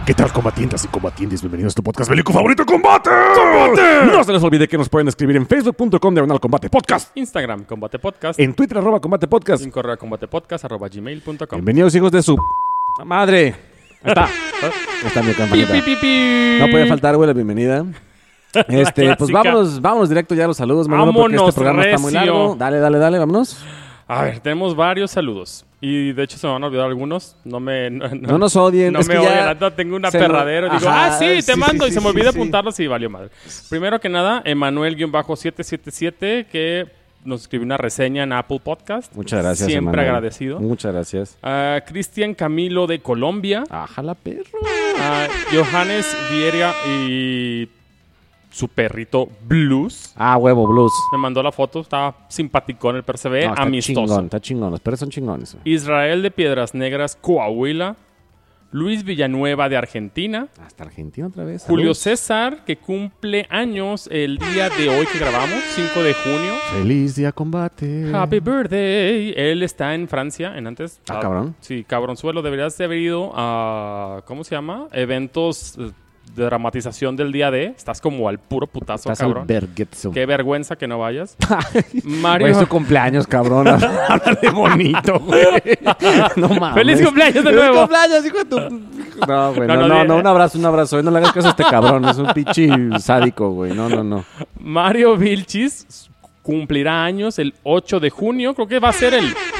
¿Qué tal, combatientes y combatientes? Bienvenidos a tu podcast bélico favorito, Combate. ¡Combate! No se les olvide que nos pueden escribir en facebook.com/Combate Podcast. Instagram, Combate Podcast. En Twitter, @Combate Podcast. En correo combatepodcast@gmail.com. Bienvenidos, hijos de su madre. Ahí está. Ahí está mi campanita. No puede faltar, güey, la bienvenida. Pues vámonos directo ya a los saludos, Manolo, porque este programa está muy largo. Dale, vámonos. A ver, tenemos varios saludos. Y de hecho se me van a olvidar algunos. No nos odien. No es me que odien. Tengo una perradera. Digo, sí, te mando. Y se me olvida apuntarlos y valió madre. Primero que nada, Emanuel-777, que nos escribió una reseña en Apple Podcast. Muchas gracias, Siempre Emanuel. agradecido. Muchas gracias. Cristian Camilo de Colombia. Ajala, perro. Johannes Vieira y su perrito Blues. Huevo, Blues. Me mandó la foto, estaba simpaticón el percebe, No, amistoso. Está chingón, los perros son chingones. Israel de Piedras Negras, Coahuila. Luis Villanueva de Argentina. Hasta Argentina otra vez. Julio Saludos. César, que cumple años el día de hoy que grabamos, 5 de junio. Feliz día, Combate. Happy birthday. Él está en Francia, en antes. Cabrón. Sí, cabronzuelo. Deberías de haber ido a, ¿cómo se llama? Eventos de dramatización del día de. Estás como al puro putazo, Estás cabrón. al verguetzo. Qué vergüenza que no vayas. Mario. Güey, es tu cumpleaños, cabrón. Háblale bonito, güey. No mames. ¡Feliz cumpleaños de nuevo! ¡Feliz cumpleaños, hijo de tu... No, güey. No, un abrazo. No le hagas caso a este cabrón. Es un pinche sádico, güey. No. Mario Vilchis cumplirá años el 8 de junio. Creo que va a ser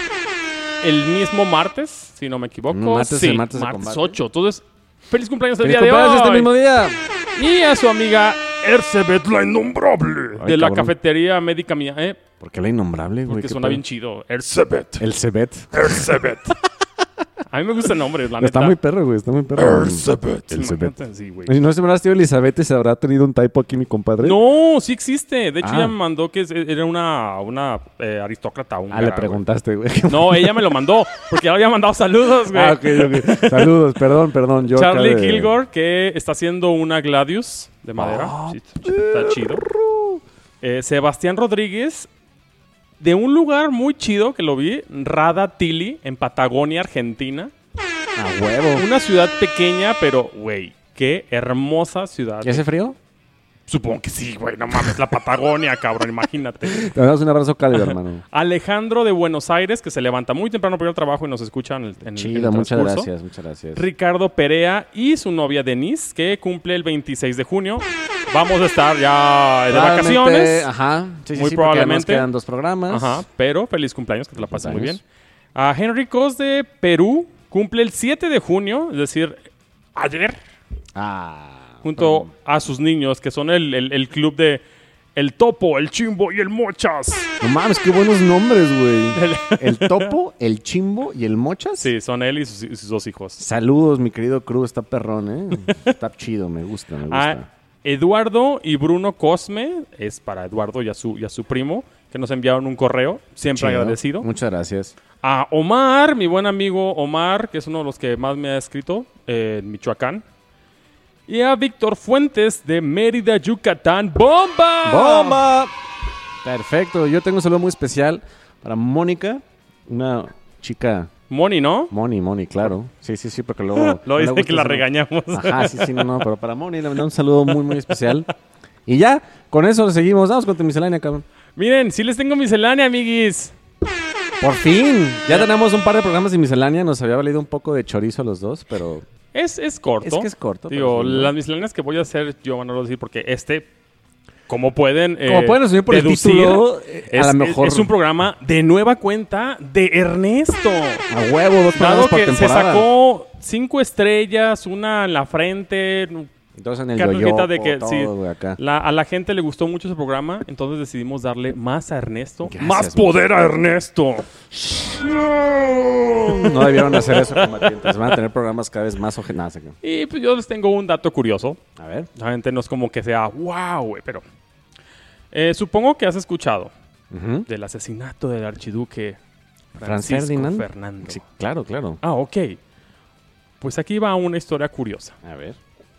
el mismo martes, si no me equivoco. Martes de combate. 8. Entonces, feliz cumpleaños el ¡Feliz día de hoy. cumpleaños este mismo día! Y a su amiga Erzebet, la innombrable, Ay, de la cabrón. cafetería médica mía. ¿Por qué la innombrable, güey? Porque ¿Qué suena pedo? bien chido. Erzebet. El Cebet. Erzebet. A mí me gusta el nombre, la neta. Está muy perro, güey. Está muy perro. Erzebet. El Cebet. Imagínate, sí, güey. Si no se me habrá sido Elizabeth y se habrá tenido un typo aquí mi compadre. No, sí existe. De hecho, Ah. ella me mandó que era una aristócrata húngara. Le güey. preguntaste, güey. No, ella me lo mandó. Porque ya había mandado saludos, güey. Ok. Saludos, perdón. Yo Charlie acá de- Kilgore, que está haciendo una Gladius de madera. Sí, está chido. Sebastián Rodríguez, de un lugar muy chido que lo vi, Radatili, en Patagonia, Argentina. A huevo. Una ciudad pequeña, pero, güey, qué hermosa ciudad. ¿Ya hace frío? Supongo que sí, güey. No mames, la Patagonia, cabrón, imagínate. Te damos un abrazo cálido, hermano. Alejandro de Buenos Aires, que se levanta muy temprano para ir al trabajo y nos escucha en el Chido, muchas transcurso. gracias. Ricardo Perea y su novia Denise, que cumple el 26 de junio. Vamos a estar ya de Probablemente, vacaciones. Ajá. Sí, Muy porque probablemente. nos quedan 2 programas. Ajá, pero feliz cumpleaños, que te la pases muy bien. Cumpleaños. A Henry Cos de Perú cumple el 7 de junio, es decir, ayer, junto a sus niños, que son el club de El Topo, El Chimbo y El Mochas. No mames, qué buenos nombres, güey. El Topo, el Chimbo y el Mochas. Sí, son él y sus dos hijos. Saludos, mi querido Cruz. Está perrón, ¿eh? Está chido, me gusta. Eduardo y Bruno Cosme, es para Eduardo y a su primo, que nos enviaron un correo, siempre Chido. agradecido. Muchas gracias. A Omar, mi buen amigo Omar, que es uno de los que más me ha escrito en Michoacán. Y a Víctor Fuentes de Mérida, Yucatán. ¡Bomba! ¡Bomba! Perfecto. Yo tengo un saludo muy especial para Mónica, una chica... Moni, ¿no? Moni, claro. Sí, porque luego... Lo no le dice gusta que la ese nombre. regañamos. Ajá, sí, no, pero para Moni le mando un saludo muy, muy especial. Y ya, con eso seguimos. Vamos con tu miscelánea, cabrón. Miren, sí les tengo miscelánea, amiguis. Por fin. Ya tenemos un par de programas de miscelánea. Nos había valido un poco de chorizo los dos, pero... Es corto. Es que es corto. Digo, pero es lindo. las misceláneas que voy a hacer, yo van a decir, porque como pueden asumir por deducir, el título, a lo mejor... es un programa de nueva cuenta de Ernesto. A huevo, 2 Dado programas por que se temporada. sacó 5 estrellas, una en la frente. Entonces en el Carnita yoyopo, de que todo, sí, güey, acá. a la gente le gustó mucho ese programa, entonces decidimos darle más a Ernesto. Gracias, ¡Más poder a Ernesto! No debieron hacer eso, combatientes. Van a tener programas cada vez más ojenados. Y pues yo les tengo un dato curioso. A ver. La gente no es como que sea wow, güey, pero supongo que has escuchado Ujú. del asesinato del archiduque Franz Francisco Ferdinand. Fernando. Sí, claro. Ah, ok. Pues aquí va una historia curiosa. A ver.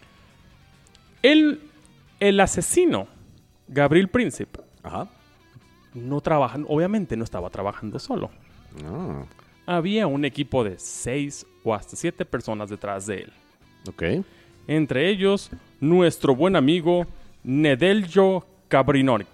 El asesino, Gabriel Príncipe, Ajá. obviamente no estaba trabajando solo. No. Había un equipo de 6 o hasta 7 personas detrás de él. Ok. Entre ellos, nuestro buen amigo Nedeljo Kabrinovic.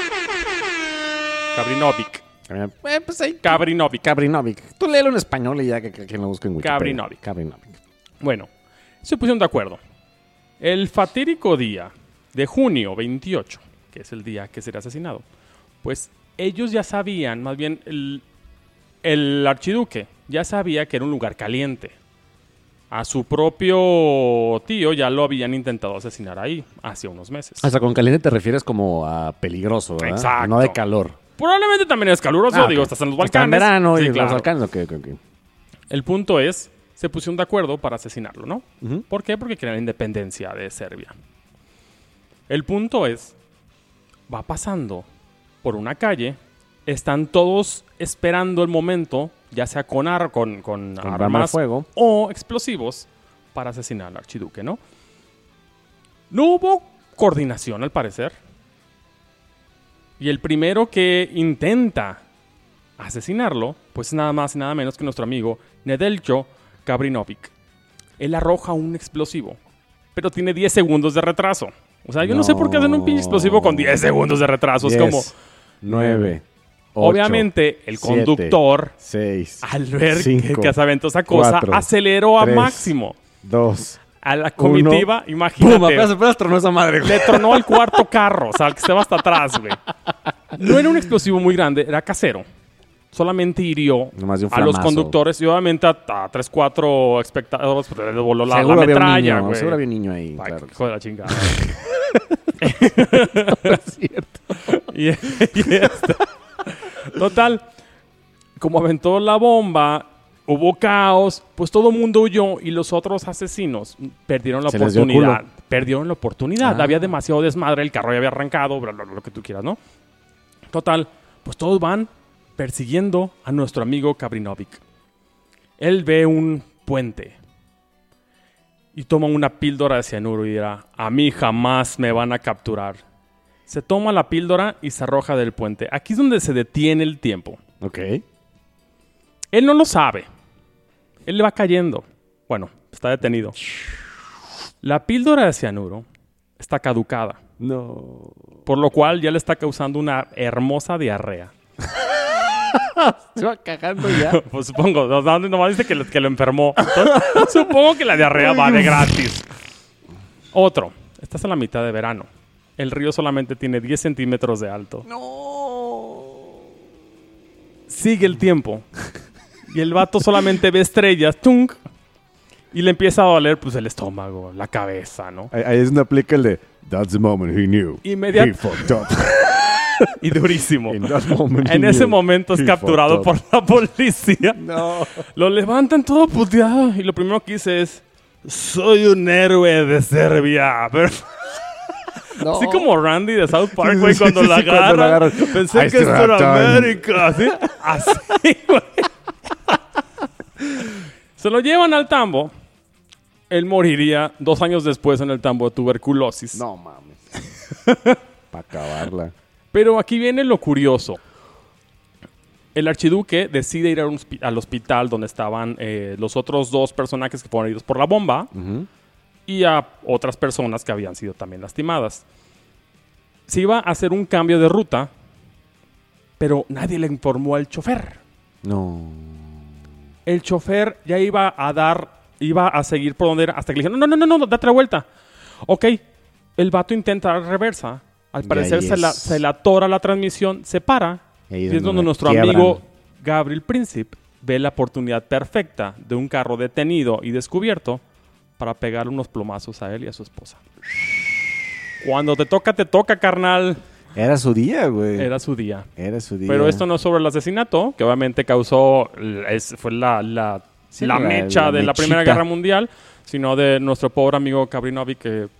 Pues ahí. Kabrinovic. Tú léelo en español y ya que lo busquen en Wikipedia. Kabrinovic. Bueno, se pusieron de acuerdo. El fatídico día de junio 28, que es el día que será asesinado, pues ellos ya sabían, más bien el archiduque ya sabía que era un lugar caliente. A su propio tío ya lo habían intentado asesinar ahí hace unos meses. O sea, con caliente te refieres como a peligroso, ¿verdad? Exacto. No de calor. Probablemente también es caluroso, digo, estás en los Balcanes. Está en verano sí, y claro. los Balcanes, ok. El punto es, se pusieron de acuerdo para asesinarlo, ¿no? Uh-huh. ¿Por qué? Porque querían la independencia de Serbia. El punto es, va pasando por una calle, están todos esperando el momento, ya sea con armas fuego o explosivos, para asesinar al archiduque, ¿no? No hubo coordinación, al parecer. Y el primero que intenta asesinarlo, pues nada más y nada menos que nuestro amigo Nedeljo Kabrinovic. Él arroja un explosivo, pero tiene 10 segundos de retraso. O sea, yo no sé por qué hacen un pinche explosivo con 10 segundos de retraso. 10, es como... 9, 8, obviamente, el 7, conductor, 6, al ver 5, que se aventó esa cosa, 4, aceleró a 3, máximo. 2, A la comitiva, 1. imagínate. ¡Pum! Apenas tronó esa madre, güey. Le tronó el cuarto carro, o sea, el que estaba hasta atrás, güey. No era un explosivo muy grande, era casero. Solamente hirió a los conductores y obviamente a 3, 4 espectadores, pues, le voló la metralla, güey. Seguro había un niño ahí, Ay, claro. hijo de la chingada. No es cierto. y total, como aventó la bomba, hubo caos, pues todo el mundo huyó y los otros asesinos perdieron la oportunidad. Perdieron la oportunidad. Había demasiado desmadre, el carro ya había arrancado, bla, bla, bla, lo que tú quieras, ¿no? Total, pues todos van persiguiendo a nuestro amigo Kabrinovic. Él ve un puente y toma una píldora de cianuro y dirá, a mí jamás me van a capturar. Se toma la píldora y se arroja del puente. Aquí es donde se detiene el tiempo. Ok. Él no lo sabe. Él le va cayendo. Bueno, está detenido. La píldora de cianuro está caducada. No. Por lo cual ya le está causando una hermosa diarrea. Se va cagando ya. Pues supongo. Nomás dice que lo enfermó. Entonces, supongo que la diarrea va de gratis. Otro. Estás a la mitad de verano. El río solamente tiene 10 centímetros de alto. No. Sigue el tiempo. Y el vato solamente ve estrellas. ¡Tunk! Y le empieza a doler pues el estómago, la cabeza, ¿no? Ahí es donde aplica el de That's the moment he knew. He fucked up. Y durísimo. En ese momento es capturado por la policía. No. Lo levantan todo puteado. Y lo primero que dice es: soy un héroe de Serbia. Pero... No. Así como Randy de South Park, güey, cuando la agarran. Pensé que esto era América. Así, güey. Se lo llevan al tambo. Él moriría 2 años después en el tambo de tuberculosis. No mames. Para acabarla. Pero aquí viene lo curioso. El archiduque decide ir al hospital donde estaban los otros 2 personajes que fueron heridos por la bomba. Uh-huh. Y a otras personas que habían sido también lastimadas. Se iba a hacer un cambio de ruta, pero nadie le informó al chofer. No. El chofer ya iba a seguir por donde era, hasta que le dijeron, no, date la vuelta. Ok, el vato intenta dar reversa. Al parecer se le atora la transmisión, se para. Y es donde nuestro amigo Gabriel Princip ve la oportunidad perfecta de un carro detenido y descubierto para pegarle unos plomazos a él y a su esposa. Cuando te toca, carnal. Era su día, güey. Era su día. Pero esto no es sobre el asesinato, que obviamente fue la mecha de la Primera Guerra Mundial, sino de nuestro pobre amigo Kabrinovic, que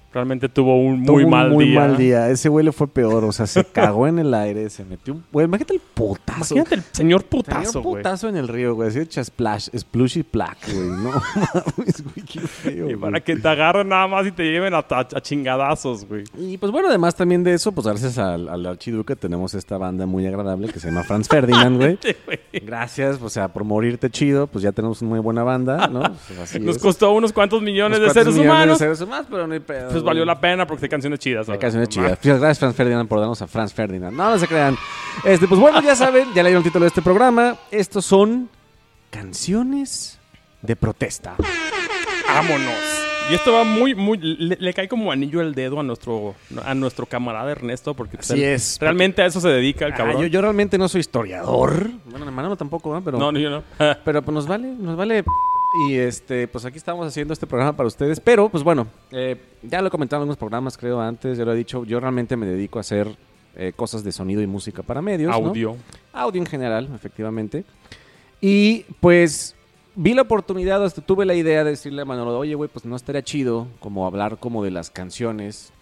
realmente tuvo un muy mal día. Ese güey le fue peor. O sea, se cagó en el aire. Se metió un... Güey, imagínate el putazo. Imagínate el señor putazo, güey. Putazo en el río, güey. Así echa splushy plaque, güey. No mames, güey. Qué feo, y para que te agarren nada más y te lleven a chingadazos, güey. Y pues bueno, además también de eso, pues gracias al Archiduque tenemos esta banda muy agradable que se llama Franz Ferdinand, güey. Gracias, o sea, por morirte chido, pues ya tenemos una muy buena banda, ¿no? Pues así Nos costó unos cuantos millones de seres humanos. Pero no hay pedo. Pues valió la pena porque hay canciones chidas. Hay canciones chidas. Gracias, Franz Ferdinand, por darnos a Franz Ferdinand. No se crean. Pues bueno, ya saben, ya leyeron el título de este programa. Estos son canciones de protesta. ¡Vámonos! Y esto va muy... Le cae como anillo al dedo a nuestro camarada Ernesto, porque así es. Realmente a eso se dedica el cabrón. Yo realmente no soy historiador. Bueno, hermano tampoco, ¿eh? Pero, no, yo no. Pero pues nos vale. Y pues aquí estamos haciendo este programa para ustedes. Pero, pues bueno, ya lo he comentado en algunos programas, creo, antes. Ya lo he dicho. Yo realmente me dedico a hacer cosas de sonido y música para medios. Audio. ¿no? Audio en general, efectivamente. Y pues... vi la oportunidad, hasta tuve la idea de decirle a Manolo, oye, güey, pues no estaría chido como hablar como de las canciones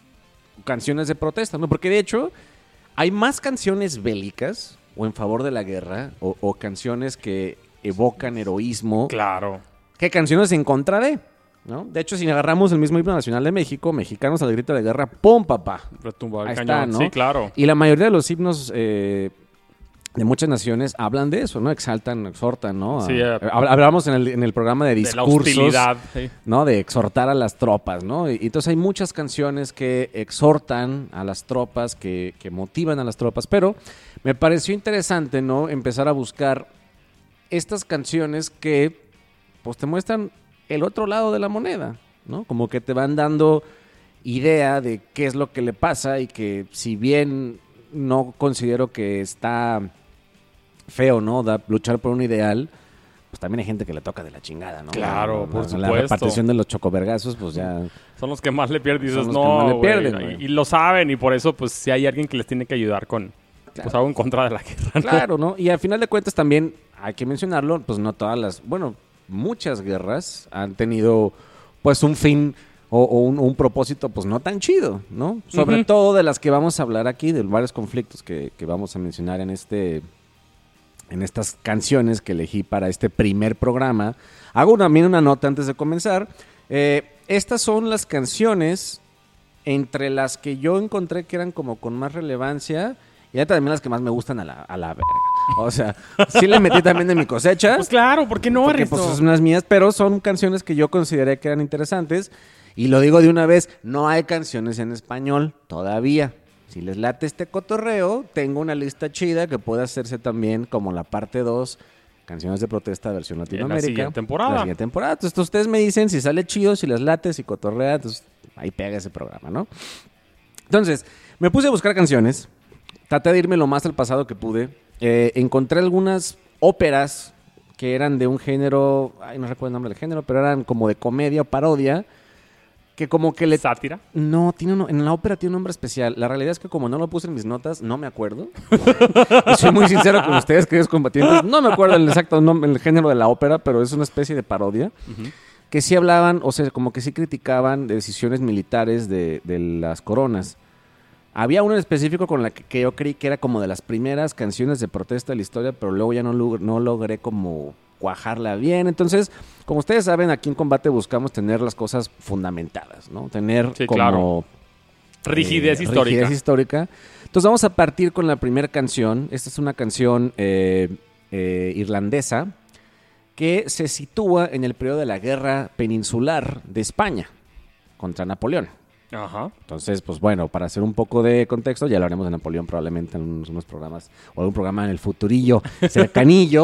de protesta, ¿no? Porque de hecho hay más canciones bélicas o en favor de la guerra o canciones que evocan heroísmo. Claro. Que canciones en contra de, ¿no? De hecho, si agarramos el mismo himno nacional de México, mexicanos al grito de guerra, ¡pum, papá! Retumba el ahí cañón. está, ¿no? Sí, claro. Y la mayoría de los himnos... de muchas naciones hablan de eso, ¿no? Exaltan, exhortan, ¿no? Sí, hablamos en el programa de discursos, de la hostilidad, sí. ¿no? De exhortar a las tropas, ¿no? Y entonces hay muchas canciones que exhortan a las tropas, que motivan a las tropas, pero me pareció interesante, ¿no? Empezar a buscar estas canciones que, pues, te muestran el otro lado de la moneda, ¿no? Como que te van dando idea de qué es lo que le pasa y que si bien no considero que está feo, ¿no? Luchar por un ideal, pues también hay gente que le toca de la chingada, ¿no? Claro, por supuesto. La repartición de los chocovergazos, pues ya... son los que más le pierden. Dices, son los que más le pierden, güey. Y lo saben, y por eso, pues, si hay alguien que les tiene que ayudar con... Claro. Pues algo en contra de la guerra, ¿no? Claro, ¿no? Y al final de cuentas también, hay que mencionarlo, pues no todas las... Bueno, muchas guerras han tenido, pues, un fin... O un propósito, pues, no tan chido, ¿no? Sobre todo de las que vamos a hablar aquí, de varios conflictos que vamos a mencionar en estas canciones que elegí para este primer programa. Hago también una nota antes de comenzar. Estas son las canciones entre las que yo encontré que eran como con más relevancia y también las que más me gustan a la verga. O sea, sí le metí también de mi cosecha. Pues claro, ¿por qué no, porque pues son unas mías, pero son canciones que yo consideré que eran interesantes. Y lo digo de una vez, no hay canciones en español todavía. Si les late este cotorreo, tengo una lista chida que puede hacerse también como la parte 2, canciones de protesta versión Latinoamérica. La siguiente temporada. Entonces ustedes me dicen si sale chido, si les late, si cotorrea, entonces ahí pega ese programa, ¿no? Entonces, me puse a buscar canciones, traté de irme lo más al pasado que pude. Encontré algunas óperas que eran de un género, no recuerdo el nombre del género, pero eran como de comedia o parodia, que como que ¿Sátira? No, en la ópera tiene un nombre especial. La realidad es que como no lo puse en mis notas, no me acuerdo. Y soy muy sincero con ustedes, queridos combatientes. No me acuerdo el exacto nombre, el género de la ópera, pero es una especie de parodia. Que sí hablaban, o sea, como que sí criticaban de decisiones militares de las coronas. Había uno en específico con la que yo creí que era como de las primeras canciones de protesta de la historia, pero luego ya no logré como cuajarla bien. Entonces, como ustedes saben, aquí en Combate buscamos tener las cosas fundamentadas, ¿no? Tener como... Claro. Rigidez histórica. Entonces vamos a partir con la primera canción. Esta es una canción irlandesa que se sitúa en el periodo de la guerra peninsular de España contra Napoleón. Ajá. Entonces, pues bueno, para hacer un poco de contexto, ya hablaremos de Napoleón probablemente en unos programas o algún programa en el futurillo cercanillo.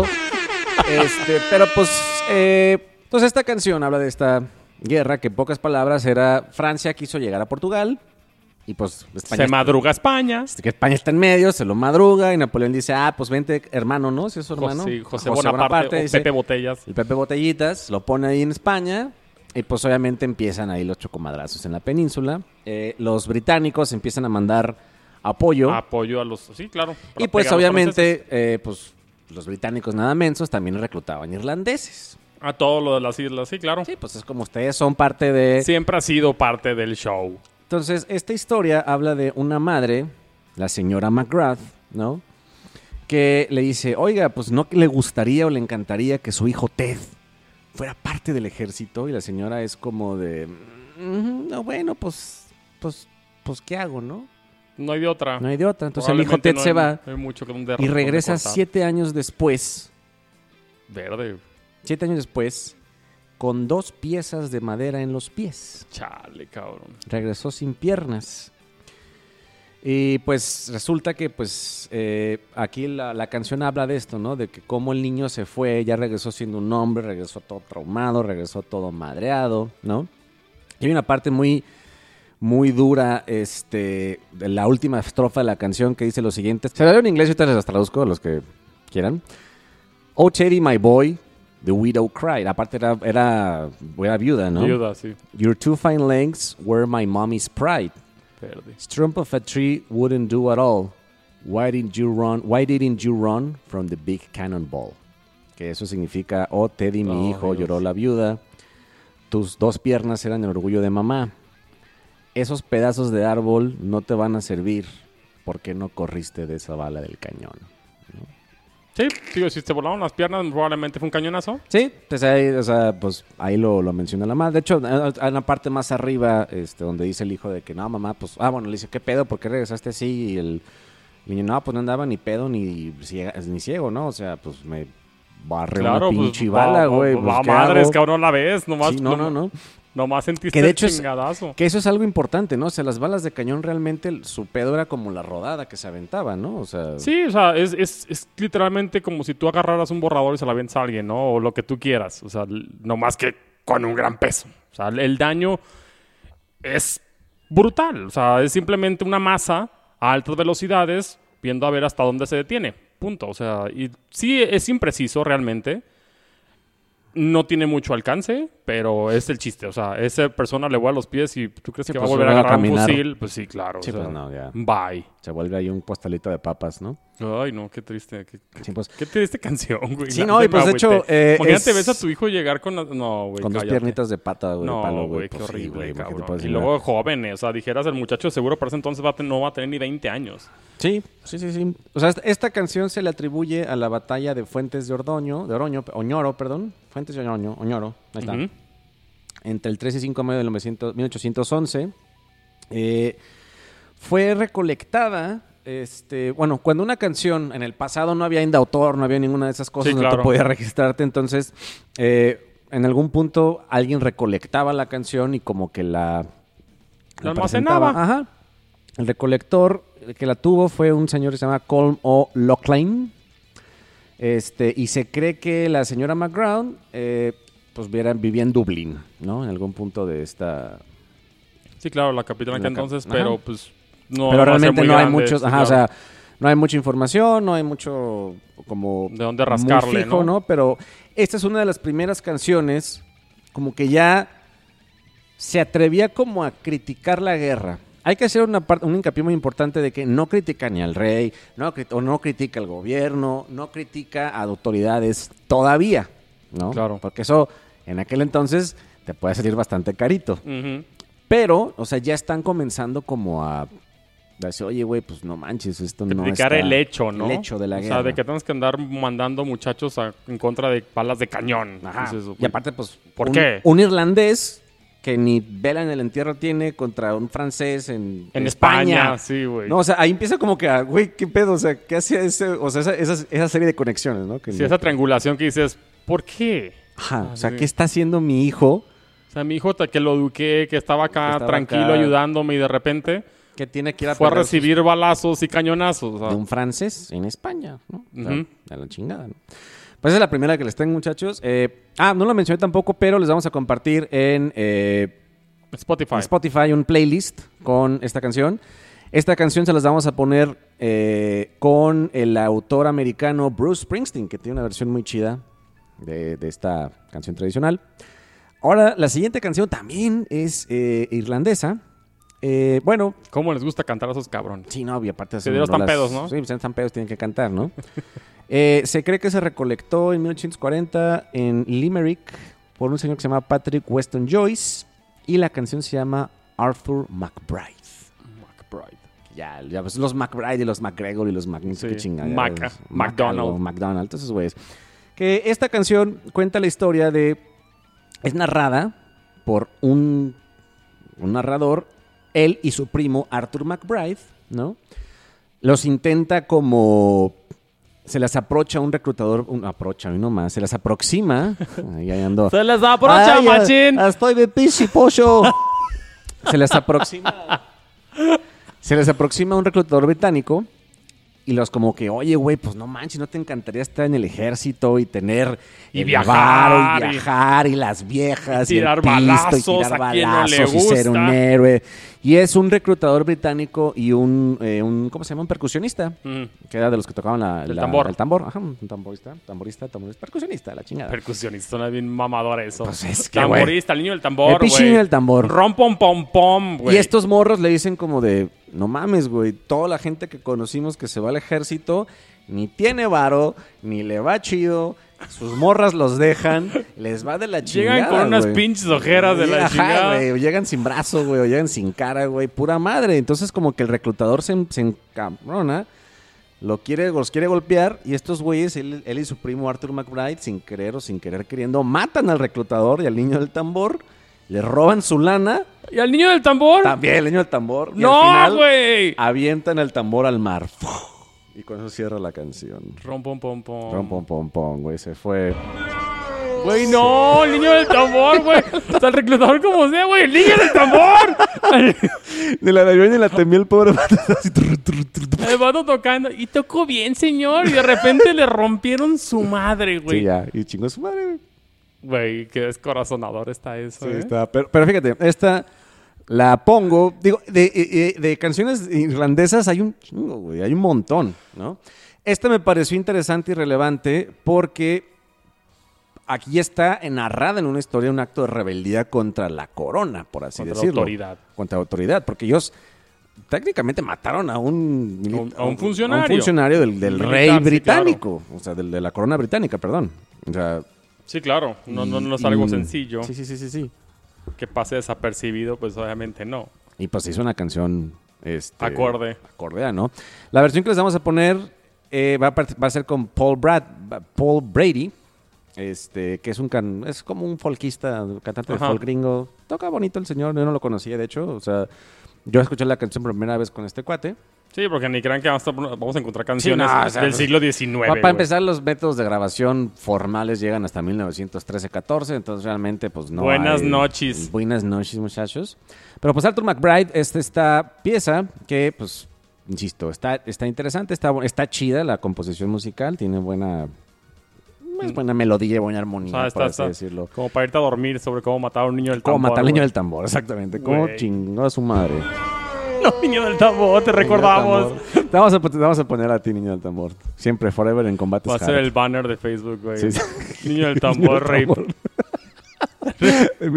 Pero pues, entonces esta canción habla de esta guerra que en pocas palabras era Francia quiso llegar a Portugal y pues España se madruga España. Que España está en medio, se lo madruga y Napoleón dice, pues vente hermano, ¿no? Si es su hermano. José Bonaparte dice, Pepe Botellas. El Pepe Botellitas lo pone ahí en España y pues obviamente empiezan ahí los chocomadrazos en la península. Los británicos empiezan a mandar apoyo. Apoyo a los... Sí, claro. Y pues obviamente, pues los británicos nada mensos también reclutaban irlandeses. A todo lo de las islas, sí, claro. Sí, pues es como ustedes son parte de... Siempre ha sido parte del show. Entonces, esta historia habla de una madre, la señora McGrath, ¿no? Que le dice, oiga, pues no le gustaría o le encantaría que su hijo Ted fuera parte del ejército. Y la señora es como de, no, bueno, pues, ¿qué hago, no? No hay de otra. No hay de otra. Entonces el hijo Ted se va hay mucho y regresa 7 años después. Verde. 7 años después, con 2 piezas de madera en los pies. Chale, cabrón. Regresó sin piernas. Y pues resulta que pues aquí la canción habla de esto, ¿no? De que cómo el niño se fue, ya regresó siendo un hombre, regresó todo traumado, regresó todo madreado, ¿no? Y hay una parte muy, muy dura de la última estrofa de la canción que dice lo siguiente. Se la leo en inglés y ahorita les las traduzco a los que quieran. Oh, Teddy, my boy, the widow cried. Aparte era viuda, ¿no? Viuda, sí. Your 2 fine legs were my mommy's pride. Verde. Stump of a tree wouldn't do at all. Why didn't you run from the big cannonball? Que eso significa, oh Teddy, mi hijo, Dios. Lloró la viuda. Tus 2 piernas eran el orgullo de mamá. Esos pedazos de árbol no te van a servir porque no corriste de esa bala del cañón. ¿No? Sí, digo, si te volaron las piernas, probablemente fue un cañonazo. Sí, pues ahí lo menciona la madre. De hecho, hay una parte más arriba donde dice el hijo de que no, mamá, pues, le dice, ¿qué pedo? ¿Por qué regresaste así? Y el niño, no, pues no andaba ni pedo ni ciego, ¿no? O sea, pues me barré una pinche bala, güey. Pues, madres, cabrón, la ves, nomás. Sí, no. Nomás sentiste que de hecho chingadazo. Que eso es algo importante, ¿no? O sea, las balas de cañón realmente, su pedo era como la rodada que se aventaba, ¿no? O sea... Sí, o sea, es literalmente como si tú agarraras un borrador y se la avientas a alguien, ¿no? O lo que tú quieras. O sea, no más que con un gran peso. O sea, el daño es brutal. O sea, es simplemente una masa a altas velocidades viendo a ver hasta dónde se detiene. Punto. O sea, y sí es impreciso realmente. No tiene mucho alcance, pero es el chiste. O sea, esa persona le vuela los pies y tú crees que va a volver a agarrar un fusil. Pues sí, claro. Sí, pues no, ya. Bye. Se vuelve ahí un postalito de papas, ¿no? Ay, no, qué triste. Sí, pues. Qué triste canción, güey. Sí, no, y pues de hecho... Imagínate, ves a tu hijo llegar con... No, güey, con 2 piernitas de pata, güey, no, de palo, güey. Pues qué horrible, sí, cabrón. Y luego jóvenes. O sea, dijeras, el muchacho seguro para ese entonces no va a tener ni 20 años. Sí. O sea, esta canción se le atribuye a la batalla de Fuentes de Oñoro, Fuentes de Oñoro, ahí está. Uh-huh. Entre el 3 y 5 de mayo de 1811. Fue recolectada, cuando una canción en el pasado no había indautor, no había ninguna de esas cosas, sí, claro. No te podía registrarte, entonces en algún punto alguien recolectaba la canción y como que la almacenaba. Ajá. El recolector que la tuvo fue un señor que se llama Colm O'Loughlin. Y se cree que la señora McGrath vivía en Dublín, ¿no? En algún punto de esta... Sí, claro, la capital en entonces, pero pues no... Pero realmente no hay muchos... Ajá, claro. O sea, no hay mucha información, no hay mucho como... De dónde rascarle, muy fijo, ¿no? Pero esta es una de las primeras canciones como que ya se atrevía como a criticar la guerra. Hay que hacer un hincapié muy importante de que no critica ni al rey, no critica al gobierno, no critica a autoridades todavía, ¿no? Claro. Porque eso en aquel entonces te puede salir bastante carito. Uh-huh. Pero, o sea, ya están comenzando como a decir, oye, güey, pues no manches, esto no está... Criticar el hecho, ¿no? El hecho de la guerra. O sea, de que tenemos que andar mandando muchachos en contra de balas de cañón. Ajá. Entonces, y aparte, pues... ¿Por qué? Un irlandés... que ni vela en el entierro tiene contra un francés en España. Sí, güey. No, o sea, ahí empieza como que, güey, ¿qué pedo? O sea, ¿qué hacía esa serie de conexiones, ¿no? Esa triangulación que dices, ¿por qué? Ajá, o sea, ¿qué está haciendo mi hijo? O sea, mi hijo que lo eduqué, que estaba acá tranquilo ayudándome y de repente... Que tiene que ir fue a recibir balazos y cañonazos. O sea. De un francés en España, ¿no? O sea, uh-huh. A la chingada, ¿no? Pues esa es la primera que les tengo, muchachos. No la mencioné tampoco, pero les vamos a compartir en Spotify un playlist con esta canción. Esta canción se las vamos a poner con el autor americano Bruce Springsteen, que tiene una versión muy chida de esta canción tradicional. Ahora, la siguiente canción también es irlandesa. Bueno. ¿Cómo les gusta cantar a esos cabrones? Sí, no, y aparte... Se están pedos, ¿no? Sí, están pedos, tienen que cantar, ¿no? Se cree que se recolectó en 1840 en Limerick por un señor que se llama Patrick Weston Joyce y la canción se llama Arthur McBride. Ya pues los McBride y los McGregor y los qué chingada. McDonald, esos güeyes. Que esta canción cuenta la historia de... Es narrada por un narrador, él y su primo Arthur McBride, ¿no? Los intenta como... Se les aprocha un reclutador, se les aproxima. Ahí ando. Se les aprocha, machín. Estoy de pichi, pollo. Se les aproxima un reclutador británico y los como que, oye, güey, pues no manches, ¿no te encantaría estar en el ejército y tener... Y viajar. Y viajar, y las viejas, y tirar el pisto, balazos, y tirar a quien no le balazos, y ser un héroe. Y es un reclutador británico y un ¿cómo se llama? Un percusionista. Que era de los que tocaban el tambor. Ajá, un tamborista, percusionista, la chingada. Percusionista, suena bien mamador eso. Pues es que, tamborista, el niño del tambor, el pichín del tambor. Rompom pom pom, güey. Y estos morros le dicen como de, no mames, güey, toda la gente que conocimos que se va al ejército ni tiene varo, ni le va chido. Sus morras los dejan, les va de la chingada. Llegan con unas pinches ojeras de la chingada. Güey, llegan sin brazo, güey, o llegan sin cara, güey, pura madre. Entonces como que el reclutador se encabrona, los quiere golpear y estos güeyes, él y su primo Arthur McBride, sin querer o sin querer queriendo, matan al reclutador y al niño del tambor, le roban su lana. ¿Y al niño del tambor? También, el niño del tambor. Y ¡no, al final, güey! Avientan el tambor al mar. Y con eso cierra la canción. Rom pom pom pom. Rom pom pom pom, güey, se fue. Güey, no, el niño del tambor, güey. O sea, el reclutador como sea, güey, el niño del tambor. Ni la de ni la temía el pobre vato. El vato tocando. Y tocó bien, señor. Y de repente le rompieron su madre, güey. Sí, ya. Y chingó su madre, güey. Güey, qué descorazonador está eso, sí, está. Pero fíjate, esta... La pongo, digo, de canciones irlandesas hay un chingo, güey, hay un montón, ¿no? Esta me pareció interesante y relevante porque aquí está narrada en una historia un acto de rebeldía contra la corona, por así decirlo. Contra la autoridad, porque ellos técnicamente mataron a un funcionario. A un funcionario del rey británico, claro. O sea, de la corona británica, perdón. O sea, sí, claro, no es algo sencillo. Sí. Que pase desapercibido, pues obviamente no. Y pues hizo una canción acorde, ¿no? La versión que les vamos a poner va a ser con Paul Brady, que es como un folkista, cantante de folk gringo. Toca bonito el señor, yo no lo conocía, de hecho. O sea, yo escuché la canción por primera vez con este cuate. Sí, porque ni crean que vamos a encontrar canciones del siglo XIX. Para empezar, los métodos de grabación formales llegan hasta 1913-14, entonces realmente pues no Buenas noches, muchachos. Pero pues Arthur McBride es esta pieza que, pues, insisto, está interesante, está chida la composición musical, tiene buena melodía y buena armonía, por así decirlo. Como para irte a dormir sobre cómo matar a un niño del tambor. Cómo matar al niño del tambor, exactamente. Cómo chingó a su madre. No, niño del tambor, te recordamos. Te vamos a poner a ti, niño del tambor. Siempre, forever en combates. Va a ser el banner de Facebook, güey. Sí. Niño del tambor, rape. De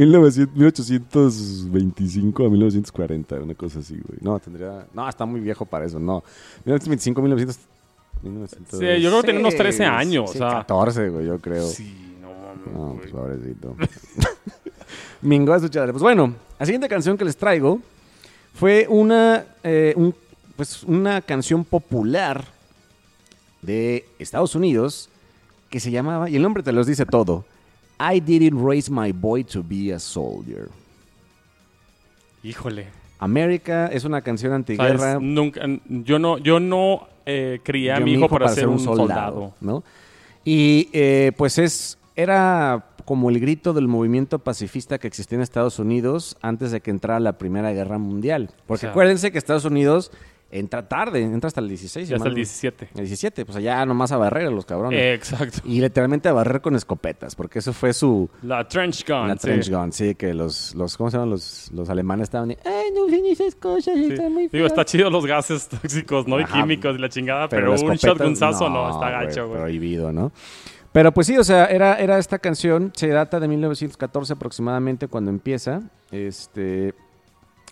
1825 a 1940, una cosa así, güey. No, está muy viejo para eso, no. 1925 a 1900. Sí, yo creo que tenía unos 13 años. Sí, 14, güey, yo creo. Sí, no mames. No, pues pobrecito. Mingo a su chadre. Pues bueno, la siguiente canción que les traigo fue una canción popular de Estados Unidos que se llamaba, y el nombre te los dice todo, I Didn't Raise My Boy to Be a Soldier. Híjole. América es una canción antiguerra. Yo no crié a mi hijo para ser un soldado, ¿no? Y pues era como el grito del movimiento pacifista que existía en Estados Unidos antes de que entrara la Primera Guerra Mundial. Porque acuérdense que Estados Unidos entra tarde, entra hasta el 16. Ya hasta el 17. El 17, pues allá nomás a barrer a los cabrones. Exacto. Y literalmente a barrer con escopetas, porque eso fue la trench gun. La trench gun, sí, que los ¿cómo se llaman? Los alemanes estaban ay, no usen esas cosas, están muy feas. Digo, está chido los gases tóxicos, ¿no? Ajá, y químicos y la chingada, pero un shotgunzazo no, está gacho, güey. Prohibido, ¿no? Pero pues sí, o sea, era esta canción, se data de 1914 aproximadamente cuando empieza,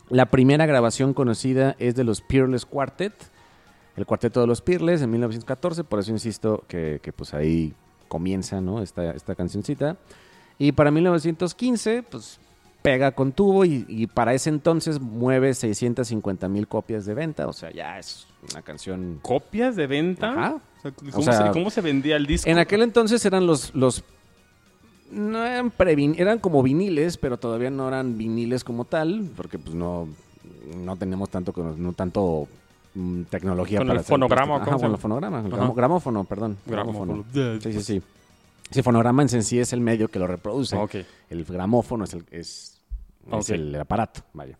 La primera grabación conocida es de los Peerless Quartet, el cuarteto de los Peerless en 1914, por eso insisto que pues ahí comienza, ¿no? esta cancioncita. Y para 1915, pues pega con tubo y para ese entonces mueve 650,000 copias de venta, o sea, ya es una canción... ¿Copias de venta? Ajá. ¿Cómo se vendía el disco? En aquel entonces eran los no eran eran como viniles, pero todavía no eran viniles como tal, porque pues no tenemos tanto tecnología con para el fonograma. Ajá, con el fonograma, gramófono, perdón. Gramófono. Sí, fonograma en sí es el medio que lo reproduce. Okay. El gramófono es el aparato, vaya.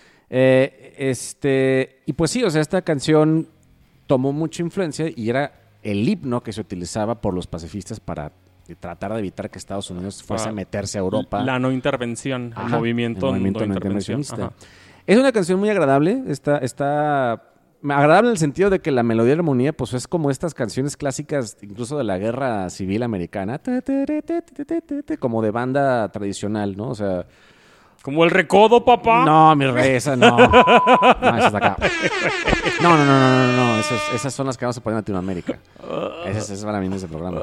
Y pues sí, o sea, esta canción tomó mucha influencia y era el himno que se utilizaba por los pacifistas para tratar de evitar que Estados Unidos fuese a meterse a Europa. La no intervención, el movimiento no intervencionista. Es una canción muy agradable, está agradable en el sentido de que la melodía y la armonía pues es como estas canciones clásicas incluso de la guerra civil americana, como de banda tradicional, ¿no? O sea... ¿Como el Recodo, papá? No, mi rey, esa no. No, esa está acá. No. Esas son las que vamos a poner en Latinoamérica. Esas van a venir de ese programa.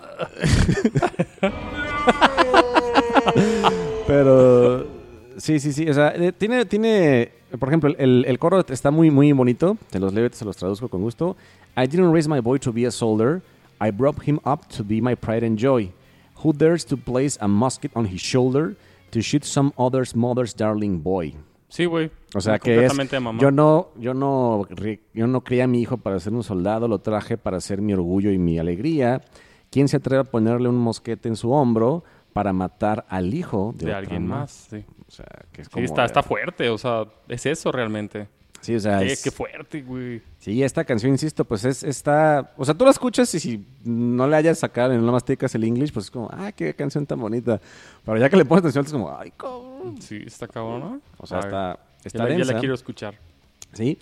Pero... Sí. O sea, tiene... Por ejemplo, el coro está muy, muy bonito. Se los traduzco con gusto. I didn't raise my boy to be a soldier. I brought him up to be my pride and joy. Who dares to place a musket on his shoulder to shoot some other's mother's darling boy? Sí, güey. O sea, que es... Yo no crié a mi hijo para ser un soldado. Lo traje para ser mi orgullo y mi alegría. ¿Quién se atreve a ponerle un mosquete en su hombro para matar al hijo de alguien más? Sí. O sea, que es como... Sí, está fuerte, o sea, es eso realmente. Sí, o sea... Qué fuerte, güey. Sí, esta canción, insisto, pues está... O sea, tú la escuchas y si no le hayas sacado en una masticas el English, pues es como, qué canción tan bonita. Pero ya que le pones atención, es como, ay, cabrón. Sí, está cabrón, ¿no? O sea, está densa. Ya la quiero escuchar. Sí.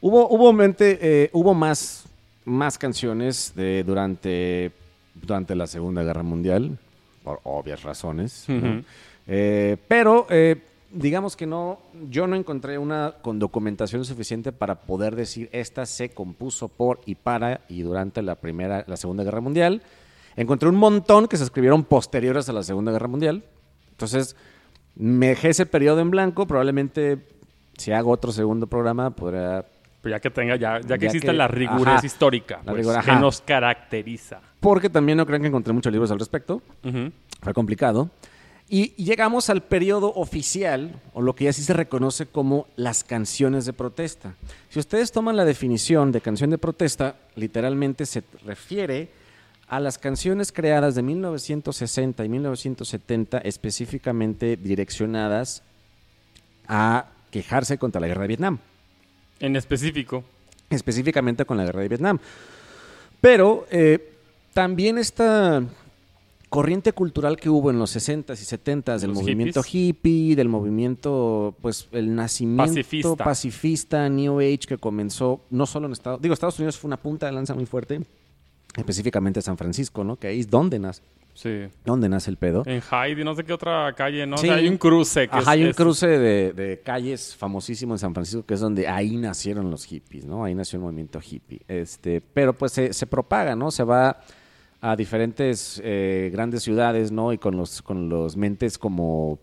Hubo más canciones durante la Segunda Guerra Mundial, por obvias razones, ¿no? Pero digamos que yo no encontré una con documentación suficiente para poder decir esta se compuso por y para y durante la Segunda Guerra Mundial. Encontré un montón que se escribieron posteriores a la Segunda Guerra Mundial. Entonces me dejé ese periodo en blanco. Probablemente si hago otro segundo programa podrá... Pero ya que existe la rigidez histórica, que nos caracteriza. Porque también no crean que encontré muchos libros al respecto. Fue complicado. Y llegamos al periodo oficial, o lo que ya sí se reconoce como las canciones de protesta. Si ustedes toman la definición de canción de protesta, literalmente se refiere a las canciones creadas de 1960 y 1970, específicamente direccionadas a quejarse contra la guerra de Vietnam. En específico. Específicamente con la guerra de Vietnam. Pero también esta corriente cultural que hubo en los 60s y 70s del movimiento hippie, del movimiento, pues, el nacimiento pacifista, New Age, que comenzó no solo en Estados Unidos fue una punta de lanza muy fuerte, específicamente San Francisco, ¿no? Que ahí es donde nace. Sí. ¿Dónde nace el pedo? En Hyde, no sé qué otra calle, ¿no? Sí. O sea, hay un cruce. Hay un cruce de calles famosísimo en San Francisco, que es donde ahí nacieron los hippies, ¿no? Ahí nació el movimiento hippie. Pero pues se propaga, ¿no? Se va a diferentes grandes ciudades, ¿no? Y con los mentes como...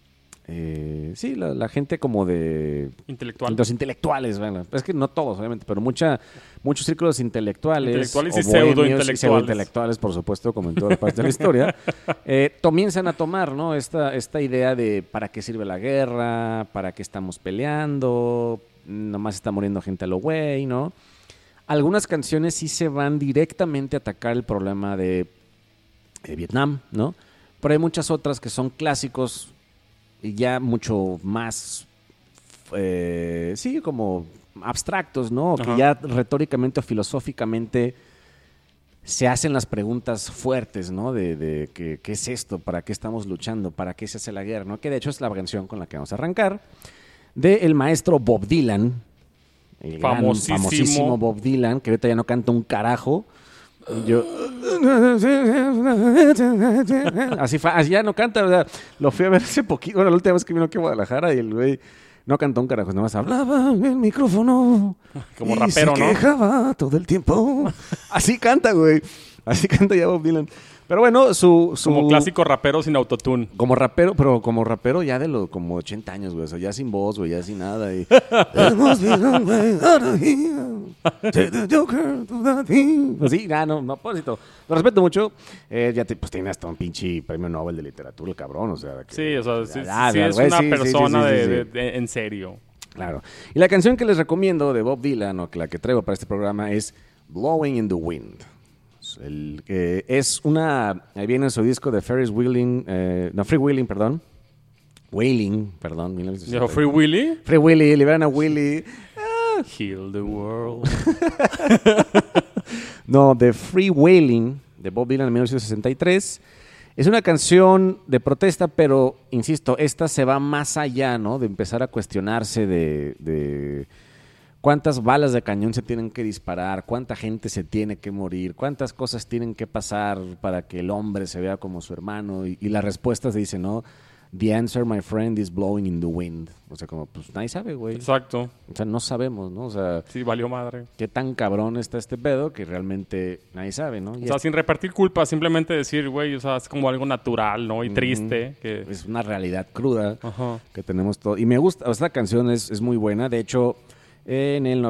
la gente como de... Intelectual. Los intelectuales, bueno, es que no todos, obviamente, pero muchos círculos intelectuales y pseudo-intelectuales, por supuesto, como en todas partes de la historia, comienzan a tomar, ¿no? esta idea de para qué sirve la guerra, para qué estamos peleando, nomás está muriendo gente a lo güey, ¿no? Algunas canciones sí se van directamente a atacar el problema de Vietnam, ¿no? Pero hay muchas otras que son clásicos ya mucho más, como abstractos, ¿no? Que ya retóricamente o filosóficamente se hacen las preguntas fuertes, ¿no? De ¿qué es esto? ¿Para qué estamos luchando? ¿Para qué se hace la guerra? ¿No? Que de hecho es la canción con la que vamos a arrancar, del maestro Bob Dylan, el famosísimo Bob Dylan, que ahorita ya no canta un carajo. Así ya no canta, o sea, lo fui a ver hace poquito, bueno, la última vez que vino aquí a Guadalajara y el güey No cantó un carajo, nada más hablaba en el micrófono. Como rapero, se ¿no? quejaba todo el tiempo. Así canta, güey. Así canta ya Bob Dylan. Pero bueno, Como clásico rapero sin autotune. Como rapero, pero como rapero ya de los como 80 años, güey. O sea, ya sin voz, güey, ya sin nada. Y... Así, no, pobrecito. Lo respeto mucho. Pues tiene hasta un pinche premio Nobel de literatura, el cabrón. O sea, que, sí, o sea, sí es una persona en serio. Claro. Y la canción que les recomiendo de Bob Dylan, o la que traigo para este programa, es Blowing in the Wind. Es ahí viene su disco de Free Wheeling, perdón. Wailing, perdón. ¿Free Willy? Free Willy, liberan a Willy. Heal the world. No, de Free Wailing, de Bob Dylan en 1963. Es una canción de protesta, pero, insisto, esta se va más allá, ¿no? De empezar a cuestionarse de cuántas balas de cañón se tienen que disparar, cuánta gente se tiene que morir, cuántas cosas tienen que pasar para que el hombre se vea como su hermano. Y la respuesta se dice, ¿no? The answer, my friend, is blowing in the wind. O sea, como, pues nadie sabe, güey. Exacto. O sea, no sabemos, ¿no? O sea... Sí, valió madre. Qué tan cabrón está este pedo que realmente nadie sabe, ¿no? O sea, sin repartir culpa, simplemente decir, güey, o sea, es como algo natural, ¿no? Y triste. Que... Es una realidad cruda que tenemos todo. Y me gusta, esta canción es muy buena. De hecho... En el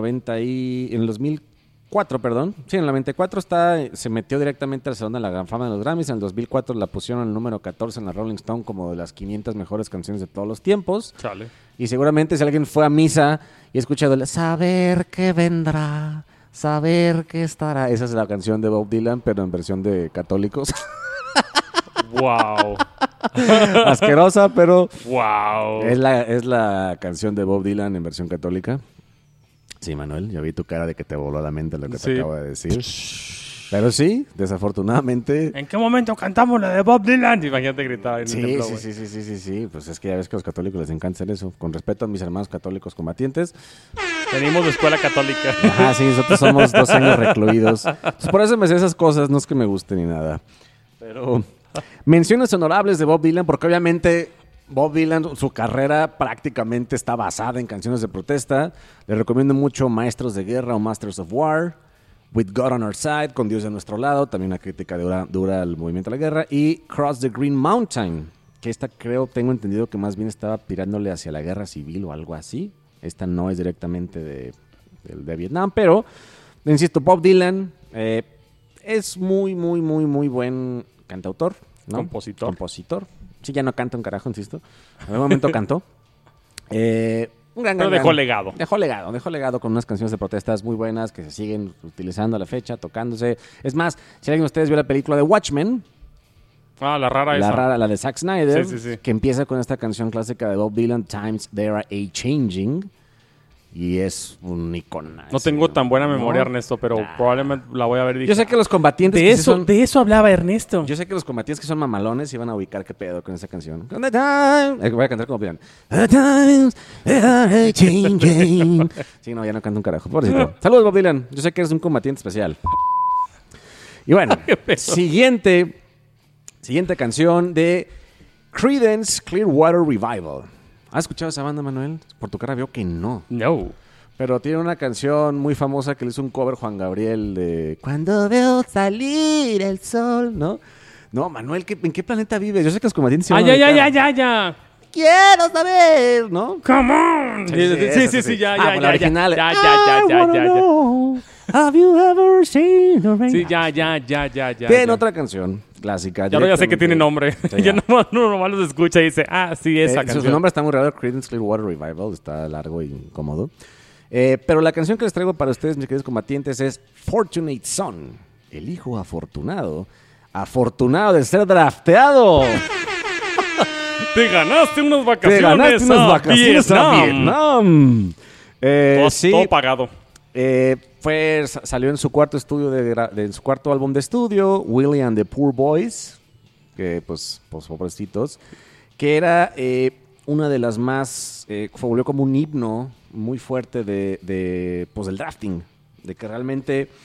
2004, perdón. Sí, en el 94 se metió directamente al Salón de la Gran Fama de los Grammys. En el 2004 la pusieron en el número 14 en la Rolling Stone como de las 500 mejores canciones de todos los tiempos. Chale. Y seguramente si alguien fue a misa y ha escuchado el saber que vendrá, saber que estará. Esa es la canción de Bob Dylan, pero en versión de católicos. ¡Wow! Asquerosa, pero... ¡Wow! Es la canción de Bob Dylan en versión católica. Sí, Manuel, ya vi tu cara de que te voló a la mente lo que te acabo de decir. Pero sí, desafortunadamente... ¿En qué momento cantamos la de Bob Dylan? Imagínate gritar en el templo, güey. Sí. Pues es que ya ves que a los católicos les encanta hacer eso. Con respeto a mis hermanos católicos combatientes. Venimos de escuela católica. Ajá, sí, nosotros somos 2 años recluidos. Entonces, por eso me sé esas cosas, no es que me gusten ni nada. Pero... Menciones honorables de Bob Dylan, porque obviamente... Bob Dylan, su carrera prácticamente está basada en canciones de protesta. Le recomiendo mucho Maestros de Guerra o Masters of War, With God on Our Side, Con Dios de nuestro lado, también una crítica dura al movimiento de la guerra, y Cross the Green Mountain, que esta tengo entendido que más bien estaba tirándole hacia la guerra civil o algo así. Esta no es directamente de Vietnam, pero, insisto, Bob Dylan es muy buen cantautor, ¿no? Compositor. Sí, ya no canta un carajo, insisto. En algún momento cantó. Pero dejó legado. Dejó legado con unas canciones de protestas muy buenas que se siguen utilizando a la fecha, tocándose. Es más, si alguien de ustedes vio la película de Watchmen... La rara esa. La de Zack Snyder, sí. Que empieza con esta canción clásica de Bob Dylan, Times They Are A-Changing. Y es un icono. No tengo tan buena memoria, Ernesto, pero probablemente la voy a ver. Yo sé que los combatientes... De eso hablaba Ernesto. Yo sé que los combatientes que son mamalones iban a ubicar qué pedo con esa canción. Voy a cantar como pidan. Sí, no, ya no canto un carajo. Pobrecito. Saludos, Bob Dylan. Yo sé que eres un combatiente especial. Y bueno, siguiente canción de Creedence Clearwater Revival. ¿Has escuchado esa banda, Manuel? Por tu cara veo que no. No. Pero tiene una canción muy famosa que le hizo un cover Juan Gabriel de Cuando veo salir el sol, ¿no? No, Manuel, ¿en qué planeta vives? Yo sé que los combatientes... Ya. Quiero saber, ¿no? Come on. Sí, ya. La original. Ya. Have you ever seen the rain? Sí, ya. Tiene otra canción clásica. Ya sé que tiene nombre. Sí, ya nomás los escucha y dice, sí, esa canción. Su nombre está muy raro, Creedence Clearwater Revival. Está largo y incómodo. Pero la canción que les traigo para ustedes, mis queridos combatientes, es Fortunate Son. El hijo afortunado. Afortunado de ser drafteado. Te ganaste unas vacaciones a Vietnam. Todo pagado. Salió en su cuarto estudio en su cuarto álbum de estudio, Willie and the Poor Boys, que pues pobrecitos, que era una de las más, volvió como un himno muy fuerte del drafting, de que realmente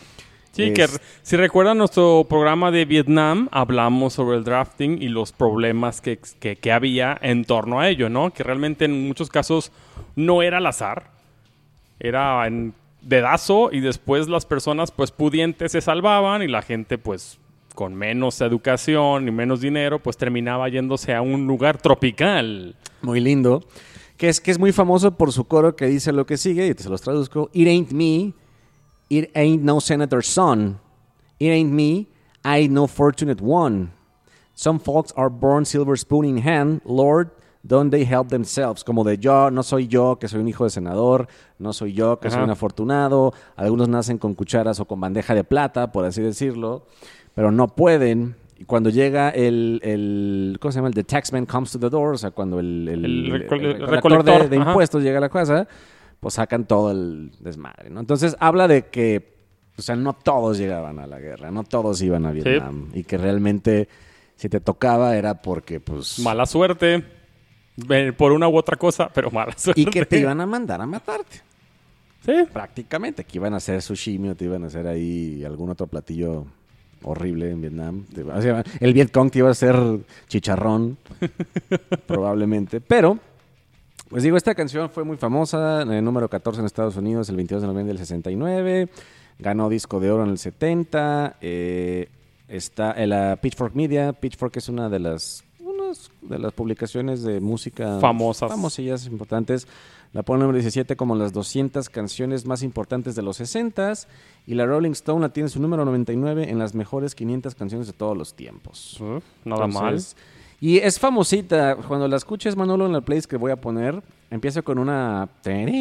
Sí, que si recuerdan nuestro programa de Vietnam, hablamos sobre el drafting y los problemas que había en torno a ello, ¿no? Que realmente en muchos casos no era al azar, era en dedazo y después las personas pues pudientes se salvaban y la gente pues con menos educación y menos dinero pues terminaba yéndose a un lugar tropical. Muy lindo. Que es muy famoso por su coro que dice lo que sigue, y te se los traduzco. It ain't me. It ain't no senator's son. It ain't me. I ain't no fortunate one. Some folks are born silver spoon in hand. Lord, don't they help themselves. Como de yo, no soy yo que soy un hijo de senador. No soy yo que soy un afortunado. Algunos nacen con cucharas o con bandeja de plata, por así decirlo. Pero no pueden. Y cuando llega ¿cómo se llama? The taxman comes to the door. O sea, cuando el recolector de impuestos llega a la casa, pues sacan todo el desmadre, ¿no? Entonces habla de que, o sea, no todos llegaban a la guerra, no todos iban a Vietnam. Sí. Y que realmente, si te tocaba, era porque, pues... Mala suerte, por una u otra cosa, pero mala suerte. Y que te iban a mandar a matarte. Sí. Prácticamente, que iban a hacer sushi o te iban a hacer ahí algún otro platillo horrible en Vietnam. O sea, el Vietcong te iba a hacer chicharrón, probablemente, pero... Pues digo, esta canción fue muy famosa, en el número 14 en Estados Unidos el 22 de noviembre del 69, ganó disco de oro en el 70, está en la Pitchfork Media. Pitchfork es una de las publicaciones de música famosillas, importantes. La pone en el número 17 como las 200 canciones más importantes de los 60s, y la Rolling Stone la tiene en su número 99 en las mejores 500 canciones de todos los tiempos. Nada mal. Y es famosita. Cuando la escuches, Manolo, en la playlist que voy a poner, empieza con una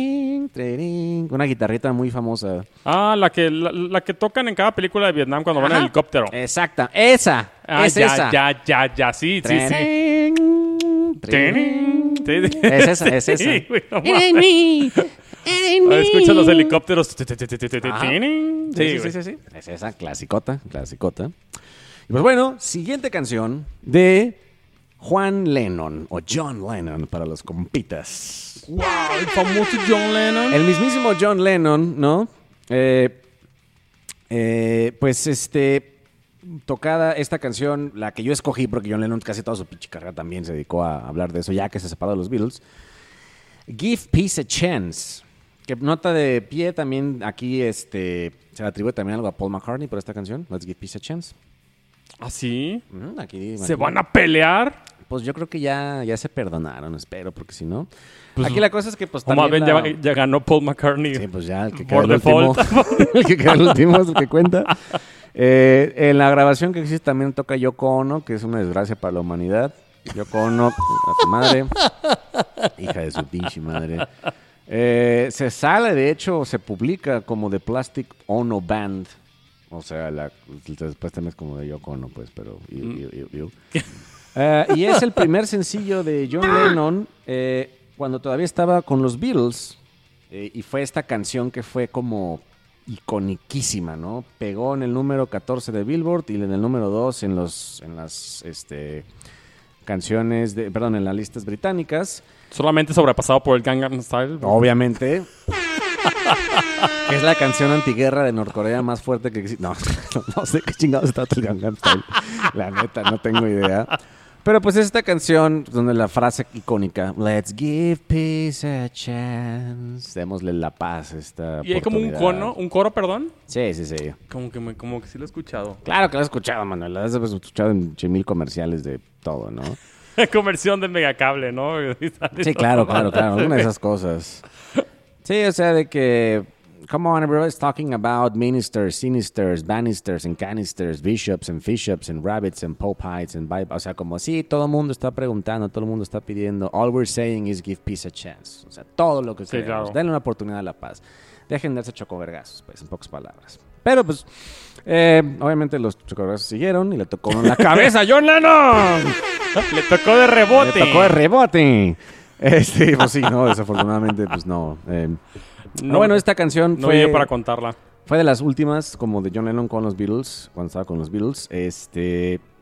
guitarrita muy famosa. Ah, la que tocan en cada película de Vietnam cuando van en helicóptero. Exacta, esa. Ya, sí. Es esa. Sí, escucha los helicópteros. Sí. Es esa, clasicota. Y pues bueno, siguiente canción de Juan Lennon, o John Lennon para los compitas. ¡Wow! El famoso John Lennon. El mismísimo John Lennon, ¿no? Tocada esta canción, la que yo escogí, porque John Lennon casi toda su pinche carrera también se dedicó a hablar de eso, ya que se separó de los Beatles. Give Peace a Chance. Que nota de pie también aquí se le atribuye también algo a Paul McCartney por esta canción. Let's Give Peace a Chance. ¿Ah, sí? Aquí ¿Se van a pelear? Pues yo creo que ya se perdonaron, espero, porque si no... Pues aquí la cosa es que pues también... ya ganó Paul McCartney. Sí, pues ya, el que queda el último. El que queda el último es el que cuenta. En la grabación que existe también toca Yoko Ono, que es una desgracia para la humanidad. Yoko Ono, a tu madre. Hija de su pinche madre. Se sale, de hecho, se publica como The Plastic Ono Band. O sea, después también es como de Yoko Ono, pues, pero... y es el primer sencillo de John Lennon cuando todavía estaba con los Beatles. Y fue esta canción que fue como iconiquísima, ¿no? Pegó en el número 14 de Billboard y en el número 2 en las canciones en las listas británicas. Solamente sobrepasado por el Gangnam Style. Obviamente. Es la canción antiguerra de Norcorea más fuerte que existe. No sé qué chingados está el Gangnam Style. La neta, no tengo idea. Pero pues es esta canción donde la frase icónica, Let's give peace a chance. Démosle la paz a esta ¿Y hay como un coro, perdón? Sí. Como que sí lo he escuchado. Claro que lo he escuchado, Manuel. Lo has escuchado en 1,000 comerciales de todo, ¿no? Conversión de megacable, ¿no? Sí, claro. Una de esas cosas. Sí, o sea, de que... Come on, everybody's talking about ministers, sinisters, banisters, and canisters, bishops, and fishops, and rabbits, and popites, and Bible. O sea, como sí, todo el mundo está preguntando, todo el mundo está pidiendo. All we're saying is give peace a chance. O sea, todo lo que queremos. Claro. Denle una oportunidad a la paz. Dejen de darse chocovergazos, pues, en pocas palabras. Pero, pues, obviamente los chocovergazos siguieron y le tocó en la cabeza a John Lennon. Le tocó de rebote. Pues sí, no, desafortunadamente, pues no. Bueno, esta canción fue... No dio para contarla. Fue de las últimas, como de John Lennon con los Beatles, cuando estaba con los Beatles.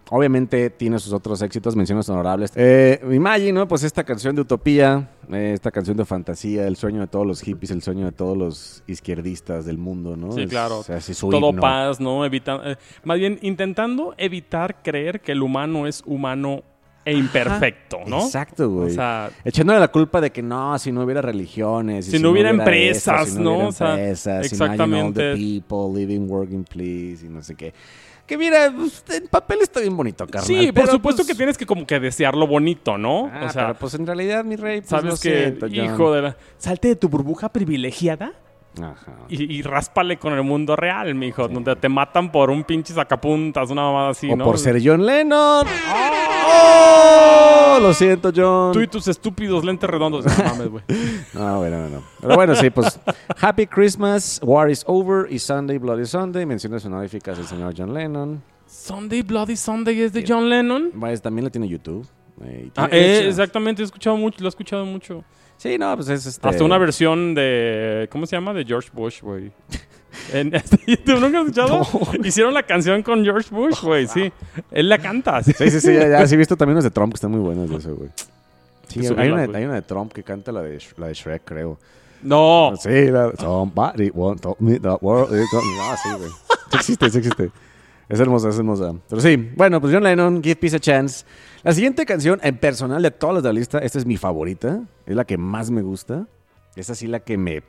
Obviamente tiene sus otros éxitos, menciones honorables. Imagine, ¿no? Pues esta canción de utopía, esta canción de fantasía, el sueño de todos los hippies, el sueño de todos los izquierdistas del mundo, ¿no? Sí, claro. O sea, su todo himno. paz, ¿no? Más bien intentando evitar creer que el humano es humano e imperfecto, ¿no? Exacto, güey. O sea, echándole la culpa de que no, si no hubiera religiones, si no hubiera empresas, esto, si ¿no? hubiera O sea, empresas, exactamente. Imagine all the people living, working, please, y no sé qué. Que mira, en papel está bien bonito, carnal. Sí, por supuesto pues, que tienes que como que desear lo bonito, ¿no? O sea, pero pues en realidad, mi rey, pues sabes lo que, siento, hijo de la... Salte de tu burbuja privilegiada. Ajá. Y ráspale con el mundo real, mijo. Sí. Donde te matan por un pinche sacapuntas, una mamada así, o ¿no? O por ser John Lennon. ¡Oh! Lo siento, John. Tú y tus estúpidos lentes redondos. No mames, güey. No. Pero bueno, sí, pues Happy Christmas, War is Over y Sunday Bloody Sunday. Menciones honoríficas del señor John Lennon. Sunday Bloody Sunday es de John Lennon. Pues, también lo tiene YouTube. Exactamente, lo he escuchado mucho. Sí, no, pues es Hasta una versión de... ¿Cómo se llama? De George Bush, güey. En YouTube, ¿nunca has escuchado? No. Hicieron la canción con George Bush, güey, sí. Él la canta. Sí, ya sí he visto también unas de Trump que están muy buenas de eso, güey. Sí, hay una de Trump que canta la de Shrek, creo. No. Sí, Somebody won't tell me the world is gone. No, sí, güey. Sí existe. Es hermosa. Pero sí, bueno, pues John Lennon, Give Peace a Chance. La siguiente canción, en personal de todas las de la lista, esta es mi favorita. Es la que más me gusta. Esta sí la que me...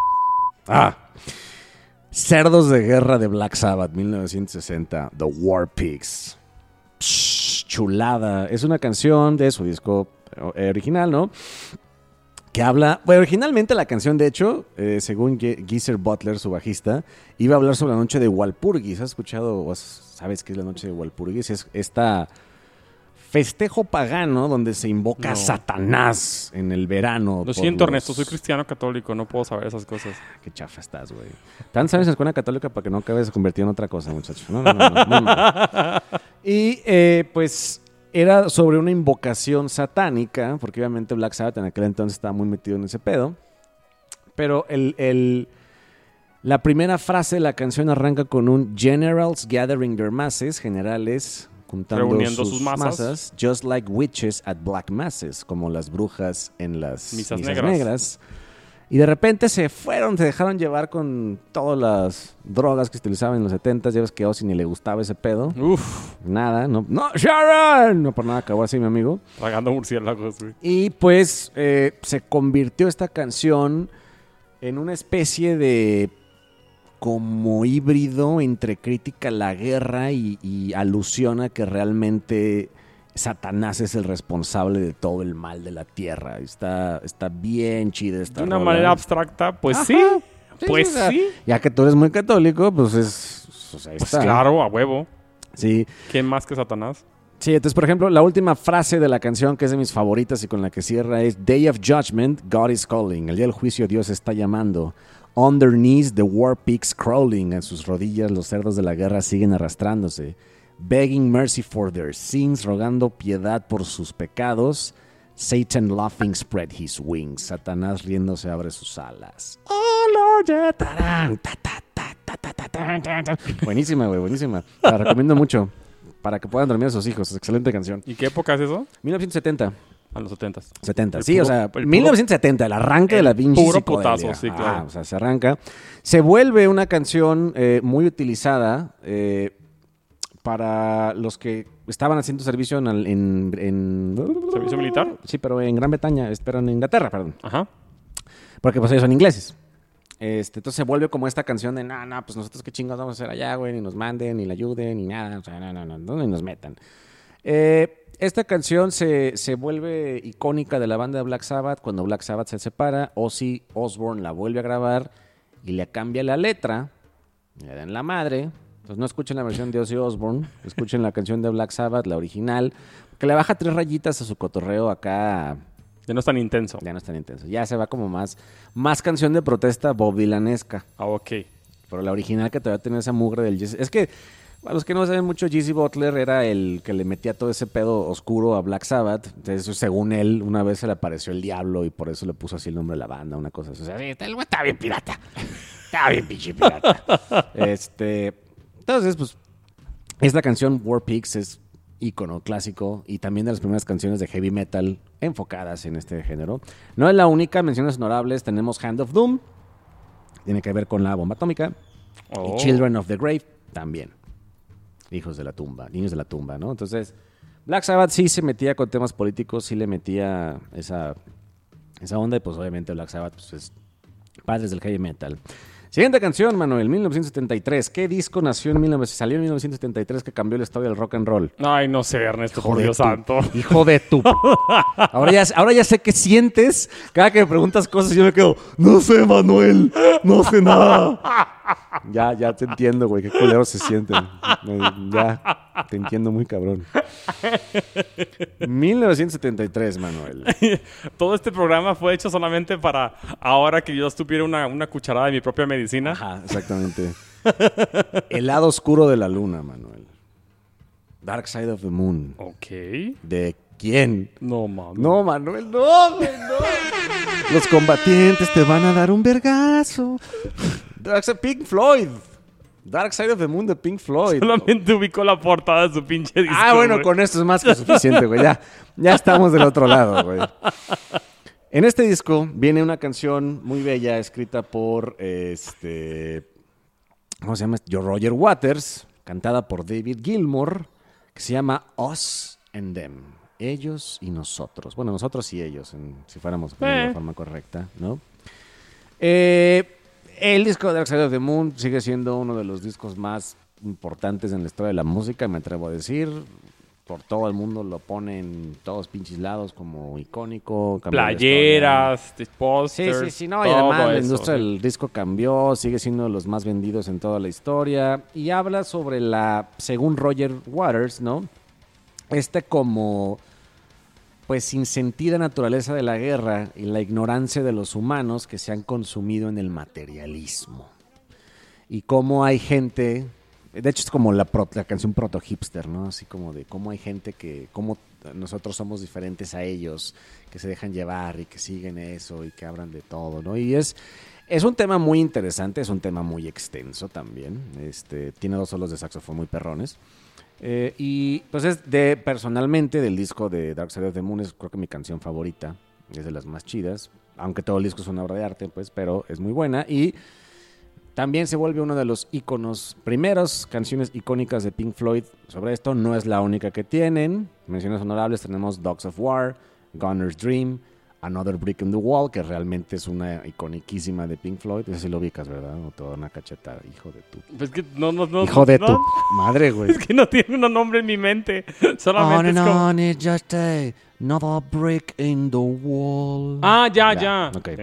Cerdos de Guerra de Black Sabbath, 1960. The War Pigs. Chulada. Es una canción de su disco original, ¿no? Que habla... Bueno, originalmente la canción, de hecho, según Geezer Butler, su bajista, iba a hablar sobre la noche de Walpurgis. ¿Has escuchado o sabes qué es la noche de Walpurgis? Es esta festejo pagano donde se invoca a Satanás en el verano. Lo siento, Ernesto, soy cristiano católico, no puedo saber esas cosas. Qué chafa estás, güey. Tan sabes en escuela católica para que no acabes de convertir en otra cosa, muchacho. No. Y pues... Era sobre una invocación satánica, porque obviamente Black Sabbath en aquel entonces estaba muy metido en ese pedo. Pero la primera frase de la canción arranca con un Generals gathering their masses, generales juntando sus masas, just like witches at black masses, como las brujas en las misas negras. Y de repente se dejaron llevar con todas las drogas que se utilizaban en los 70s. Ya ves que a Ozzy ni le gustaba ese pedo. Nada, no, Sharon. No por nada acabó así, mi amigo. Tragando murciélagos, güey. Y pues se convirtió esta canción en una especie de como híbrido entre crítica a la guerra y alusión a que realmente... Satanás es el responsable de todo el mal de la tierra. Está bien chida esta de una rola. manera abstracta, pues sí. Pues sí. Ya que tú eres muy católico, pues ahí pues está. Claro, a huevo. Sí. ¿Quién más que Satanás? Sí, entonces, por ejemplo, la última frase de la canción, que es de mis favoritas y con la que cierra, es Day of Judgment, God is calling. El día del juicio, Dios está llamando. On their knees, the war pigs crawling. En sus rodillas, los cerdos de la guerra siguen arrastrándose. Begging mercy for their sins, rogando piedad por sus pecados. Satan laughing spread his wings. Satanás riéndose abre sus alas. Oh Lord, buenísima, güey, buenísima. La recomiendo mucho para que puedan dormir a sus hijos. Excelente canción. ¿Y qué época es eso? 1970. A los 70s. 70, sí, o sea, 1970, el arranque de la pinche puro psicodelia. putazo, sí, claro. O sea, se arranca. Se vuelve una canción muy utilizada para los que estaban haciendo servicio en ¿Servicio militar? Sí, pero en Gran Bretaña, en Inglaterra, perdón. Ajá. Porque pues ellos son ingleses. Entonces se vuelve como esta canción de, pues nosotros qué chingados vamos a hacer allá, güey, ni nos manden, ni la ayuden, ni nada, o sea, no, ni nos metan. Esta canción se vuelve icónica de la banda de Black Sabbath. Cuando Black Sabbath se separa, Ozzy Osbourne la vuelve a grabar y le cambia la letra, le dan la madre. Entonces no escuchen la versión de Ozzy Osbourne, escuchen la canción de Black Sabbath, la original, que le baja 3 rayitas a su cotorreo acá. Ya no es tan intenso. Ya se va como más canción de protesta Bob Dylanesca. Ok. Pero la original que todavía tenía esa mugre del Jesse. Es que, a los que no saben mucho, Geezer Butler era el que le metía todo ese pedo oscuro a Black Sabbath. Entonces, según él, una vez se le apareció el diablo y por eso le puso así el nombre de la banda, una cosa así. O sea, sí, el güey estaba bien pirata. Estaba bien pinche pirata. Entonces, pues, esta canción, War Pigs, es ícono clásico y también de las primeras canciones de heavy metal enfocadas en este género. No es la única, menciones honorables, tenemos Hand of Doom, tiene que ver con la bomba atómica, y Children of the Grave también. Niños de la tumba, ¿no? Entonces, Black Sabbath sí se metía con temas políticos, sí le metía esa onda, y pues obviamente Black Sabbath pues, es padres del heavy metal. Siguiente canción, Manuel, 1973. ¿Qué disco salió en 1973 que cambió la historia del rock and roll? Ay, no sé, Ernesto, por Dios santo. Hijo de tu... Ahora ya sé qué sientes. Cada que me preguntas cosas yo me quedo, no sé, Manuel, no sé nada. Ya te entiendo, güey, qué culero se sienten. Ya, te entiendo muy cabrón. 1973, Manuel. Todo este programa fue hecho solamente para ahora que yo tuviera una cucharada de mi propia medicina. Ajá, exactamente. El lado oscuro de la luna, Manuel. Dark Side of the Moon. Ok. ¿De quién? No, Manuel. No, Manuel, no, güey, no. Los combatientes te van a dar un vergazo. Pink Floyd. Dark Side of the Moon de Pink Floyd. Solamente ubicó la portada de su pinche disco. Bueno, güey. con esto es más que suficiente, güey. Ya estamos del otro lado, güey. En este disco viene una canción muy bella escrita por ¿cómo se llama? Roger Waters, cantada por David Gilmour, que se llama Us and Them. Ellos y nosotros. Bueno, nosotros y ellos, si fuéramos de la forma correcta, ¿no? El disco de Dark Side of the Moon sigue siendo uno de los discos más importantes en la historia de la música, me atrevo a decir. Por todo el mundo lo ponen en todos pinches lados como icónico. Playeras, pósters. Sí. No, y además la industria del disco cambió, sigue siendo de los más vendidos en toda la historia. Y habla sobre según Roger Waters, ¿no? Como... pues sin sentida naturaleza de la guerra y la ignorancia de los humanos que se han consumido en el materialismo. Y cómo hay gente, de hecho es como la canción proto-hipster, ¿no? Así como de cómo hay gente cómo nosotros somos diferentes a ellos, que se dejan llevar y que siguen eso y que hablan de todo, ¿no? Y es un tema muy interesante, es un tema muy extenso también. Tiene 2 solos de saxofón muy perrones. Y pues personalmente del disco de Dark Side of the Moon es creo que mi canción favorita, es de las más chidas, aunque todo el disco es una obra de arte, pues, pero es muy buena y también se vuelve uno de los primeras canciones icónicas de Pink Floyd. Sobre esto no es la única que tienen, menciones honorables tenemos Dogs of War, Gunner's Dream, Another Brick in the Wall, que realmente es una iconiquísima de Pink Floyd. Ese sí lo ubicas, ¿verdad? O toda una cachetada, hijo de tu... Pues que no, hijo de tu madre, güey. Es que no tiene un nombre en mi mente. Solamente es como... it's just another brick in the wall. Ah, ya. Okay.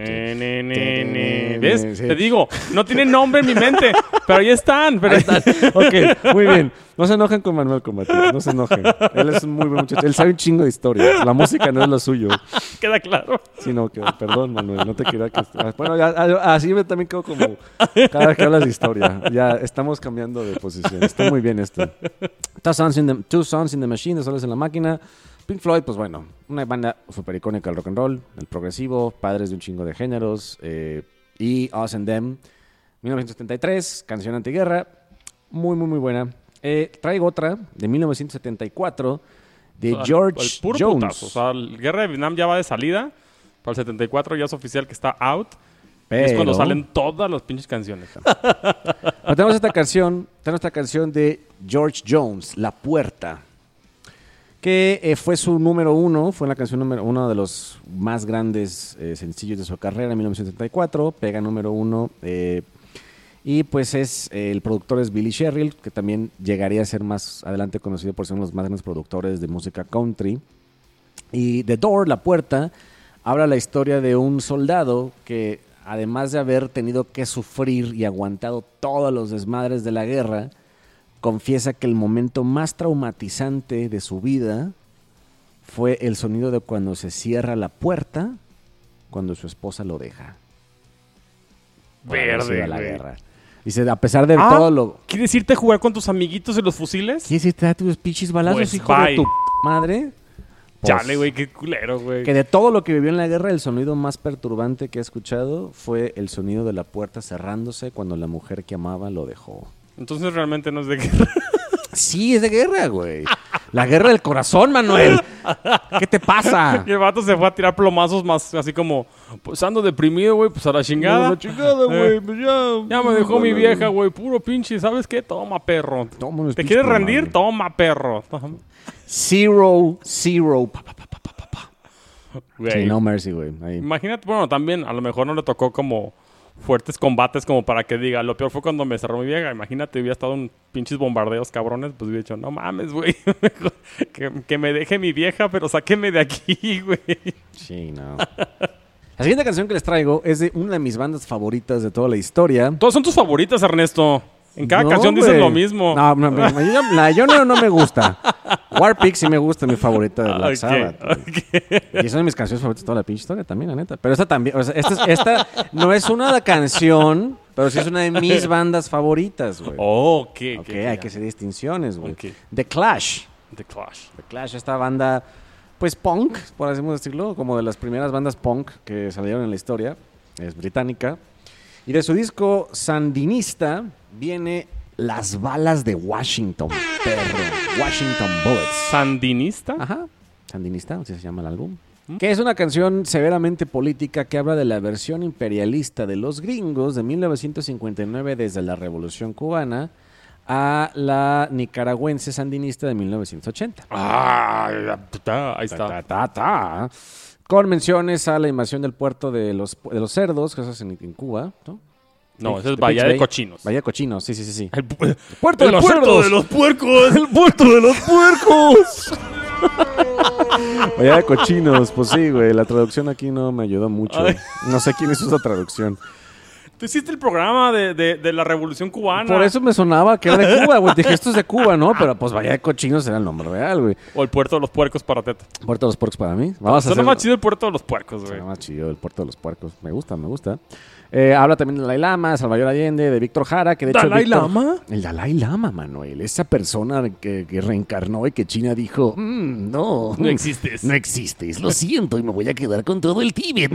¿Ves? Sí. Te digo, no tiene nombre en mi mente, pero ahí están. Ok, muy bien. No se enojen con Manuel Combatiente, no se enojen. Él es un muy buen muchacho. Él sabe un chingo de historia. La música no es lo suyo. Queda claro. Sí, no, perdón, Manuel, no te quería que... Bueno, así me también quedo como cada vez que hablas de historia. Ya estamos cambiando de posición. Está muy bien esto. Two Sons in the Machine, de Soles en la Máquina. Pink Floyd, pues bueno, una banda súper icónica del rock and roll, del progresivo, padres de un chingo de géneros. Y Us and Them, 1973, canción antiguerra, muy, muy, muy buena. Traigo otra de 1974 de George Jones. Putazo. O sea, la guerra de Vietnam ya va de salida. Para el 74 ya es oficial que está out. Pero... es cuando salen todas las pinches canciones. Pero tenemos esta canción de George Jones, La Puerta, que fue su número 1, fue la canción uno de los más grandes sencillos de su carrera en 1974, pega número 1. Y pues el productor es Billy Sherrill, que también llegaría a ser más adelante conocido por ser uno de los más grandes productores de música country. Y The Door, La Puerta, habla la historia de un soldado que, además de haber tenido que sufrir y aguantado todos los desmadres de la guerra, confiesa que el momento más traumatizante de su vida fue el sonido de cuando se cierra la puerta cuando su esposa lo deja. Verde, la guerra. Dice, a pesar de todo lo... ¿Quieres irte a jugar con tus amiguitos en los fusiles? ¿Quieres irte a tus pinches balazos, pues hijo de tu madre? Pues, chale, güey, qué culero, güey. Que de todo lo que vivió en la guerra, el sonido más perturbante que ha escuchado fue el sonido de la puerta cerrándose cuando la mujer que amaba lo dejó. Entonces realmente no es de guerra. Sí, es de guerra, güey. La guerra del corazón, Manuel. ¿Qué te pasa? Y el vato se fue a tirar plomazos más así como, pues ando deprimido, güey, pues a la chingada. La chingada, güey. Pues Ya me dejó mi vieja, güey, puro pinche, ¿sabes qué? Toma, perro. Toma unos ¿Te pinches quieres rendir? plomazos. Toma, perro. Zero. Güey. Sí, no mercy, güey. Ahí. Imagínate, bueno, también a lo mejor no le tocó como fuertes combates como para que diga, lo peor fue cuando me cerró mi vieja. Imagínate, hubiera estado en pinches bombardeos cabrones, pues hubiera dicho, no mames, güey. que me deje mi vieja, pero sáqueme de aquí, güey. Sí, no. La siguiente canción que les traigo es de una de mis bandas favoritas de toda la historia. Todas son tus favoritas, Ernesto. En cada No, canción güey. dicen lo mismo. No, la Journey no me gusta. Warpix sí me gusta, mi favorita de Black Ok, Sabbath. ok. Y es una de mis canciones favoritas de toda la pinche historia también, la neta. Pero esta también, o sea, esta no es una canción, pero sí es una de mis bandas favoritas, güey. Oh, ok. Ok, hay que hacer distinciones, güey. Ok. The Clash. The Clash. The Clash, esta banda, pues punk, por así decirlo, como de las primeras bandas punk que salieron en la historia. Es británica. Y de su disco Sandinista viene Las Balas de Washington, perro. Washington Bullets. ¿Sandinista? Ajá. Sandinista, así se llama el álbum. Que es una canción severamente política que habla de la versión imperialista de los gringos de 1959 desde la Revolución Cubana a la nicaragüense sandinista de 1980. Ahí está. Con menciones a la invasión del puerto de los cerdos, que eso es en Cuba, ¿no? No, ese es The Bahía Pitch de Bay. Cochinos. Bahía de Cochinos, sí. El puerto de los cerdos. los puercos. ¡El puerto de los puercos! Bahía de Cochinos, pues sí, güey. La traducción aquí no me ayudó mucho. Ay. No sé quién hizo esa traducción. Tú hiciste el programa de la Revolución Cubana. Por eso me sonaba que era de Cuba, güey. Dije, esto es de Cuba, ¿no? Pero pues Bahía de Cochinos era el nombre real, güey. O el puerto de los puercos para Teta. Puerto de los puercos para mí. Vamos a Suena hacer... más chido el puerto de los puercos, güey. Suena más chido el puerto de los puercos. Me gusta. Habla también del Dalai Lama, Salvador Allende, de Víctor Jara, que de hecho... ¿Dalai Lama? El Dalai Lama, Manuel. Esa persona que reencarnó y que China dijo, no existes. No existes, lo siento y me voy a quedar con todo el Tíbet.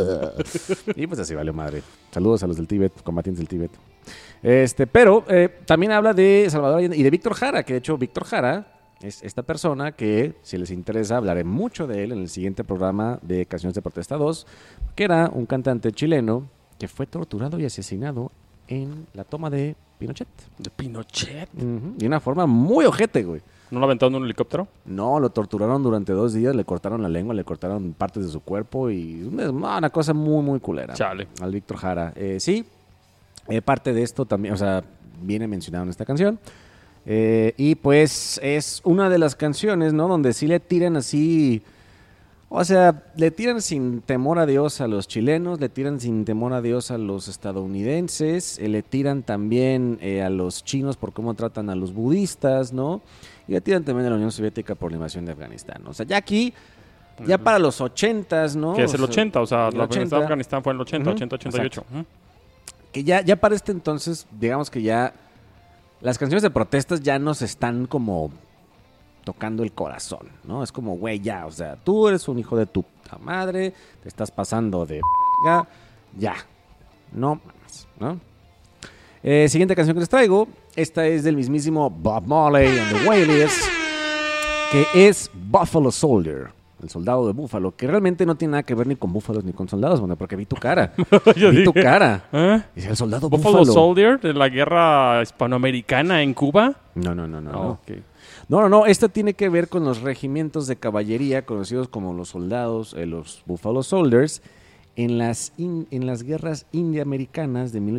Y pues así valió madre. Saludos a los del Tíbet, combatientes del Tíbet. Pero también habla de Salvador Allende y de Víctor Jara, que de hecho Víctor Jara es esta persona que, si les interesa, hablaré mucho de él en el siguiente programa de Canciones de Protesta 2, que era un cantante chileno que fue torturado y asesinado en la toma de Pinochet. ¿De Pinochet? De una forma muy ojete, güey. ¿No lo aventaron en un helicóptero? No, lo torturaron durante 2 días, le cortaron la lengua, le cortaron partes de su cuerpo y una cosa muy, muy culera. Chale. Al Víctor Jara. Sí, parte de esto también, o sea, viene mencionado en esta canción. Y pues es una de las canciones, ¿no? Donde sí le tiran así... O sea, le tiran sin temor a Dios a los chilenos, le tiran sin temor a Dios a los estadounidenses, le tiran también a los chinos por cómo tratan a los budistas, ¿no? Y le tiran también a la Unión Soviética por la invasión de Afganistán. O sea, ya aquí, ya para los 80s, ¿no? Que es el 80, o sea, el la 80. invasión de Afganistán fue en el 80, Ujú, 80, 88. Que ya para este entonces, digamos que ya las canciones de protestas ya nos están como tocando el corazón, ¿no? Es como, güey, ya, o sea, tú eres un hijo de tu puta madre, te estás pasando de ya, no mames, ¿no? Siguiente canción que les traigo, esta es del mismísimo Bob Marley and the Wailers, que es Buffalo Soldier, el soldado de Búfalo, que realmente no tiene nada que ver ni con búfalos ni con soldados, bueno, porque vi tu cara. Vi tu cara. ¿Eh? Es el soldado ¿Buffalo Búfalo. Soldier de la guerra hispanoamericana en Cuba? No. Ok. No. Esta tiene que ver con los regimientos de caballería conocidos como los soldados, los Buffalo Soldiers, en las guerras indiaamericanas de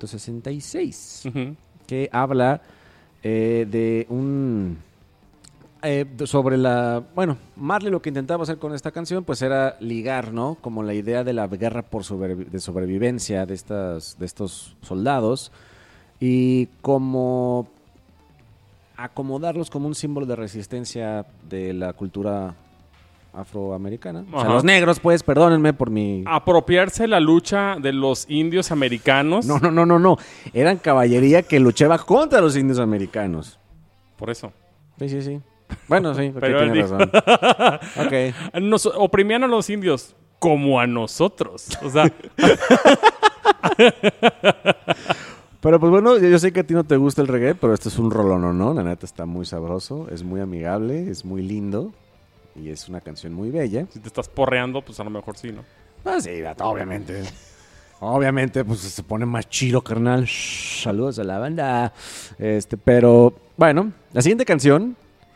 1866, que habla de un... sobre la... Bueno, Marley lo que intentaba hacer con esta canción pues era ligar, ¿no? Como la idea de la guerra de sobrevivencia de estos soldados y como acomodarlos como un símbolo de resistencia de la cultura afroamericana. O sea, los negros, pues, perdónenme por mi... Apropiarse la lucha de los indios americanos. No. Eran caballería que luchaba contra los indios americanos. Por eso. Sí. Bueno, sí, pero tiene razón. Ok. Nos oprimían a los indios como a nosotros. O sea, Pero pues bueno, yo sé que a ti no te gusta el reggae, pero este es un rolón, ¿no? La neta está muy sabroso, es muy amigable, es muy lindo y es una canción muy bella. Si te estás porreando, pues a lo mejor sí, ¿no? Ah, sí, obviamente. Obviamente, pues se pone más chido, carnal. Saludos a la banda. Pero, bueno, la siguiente canción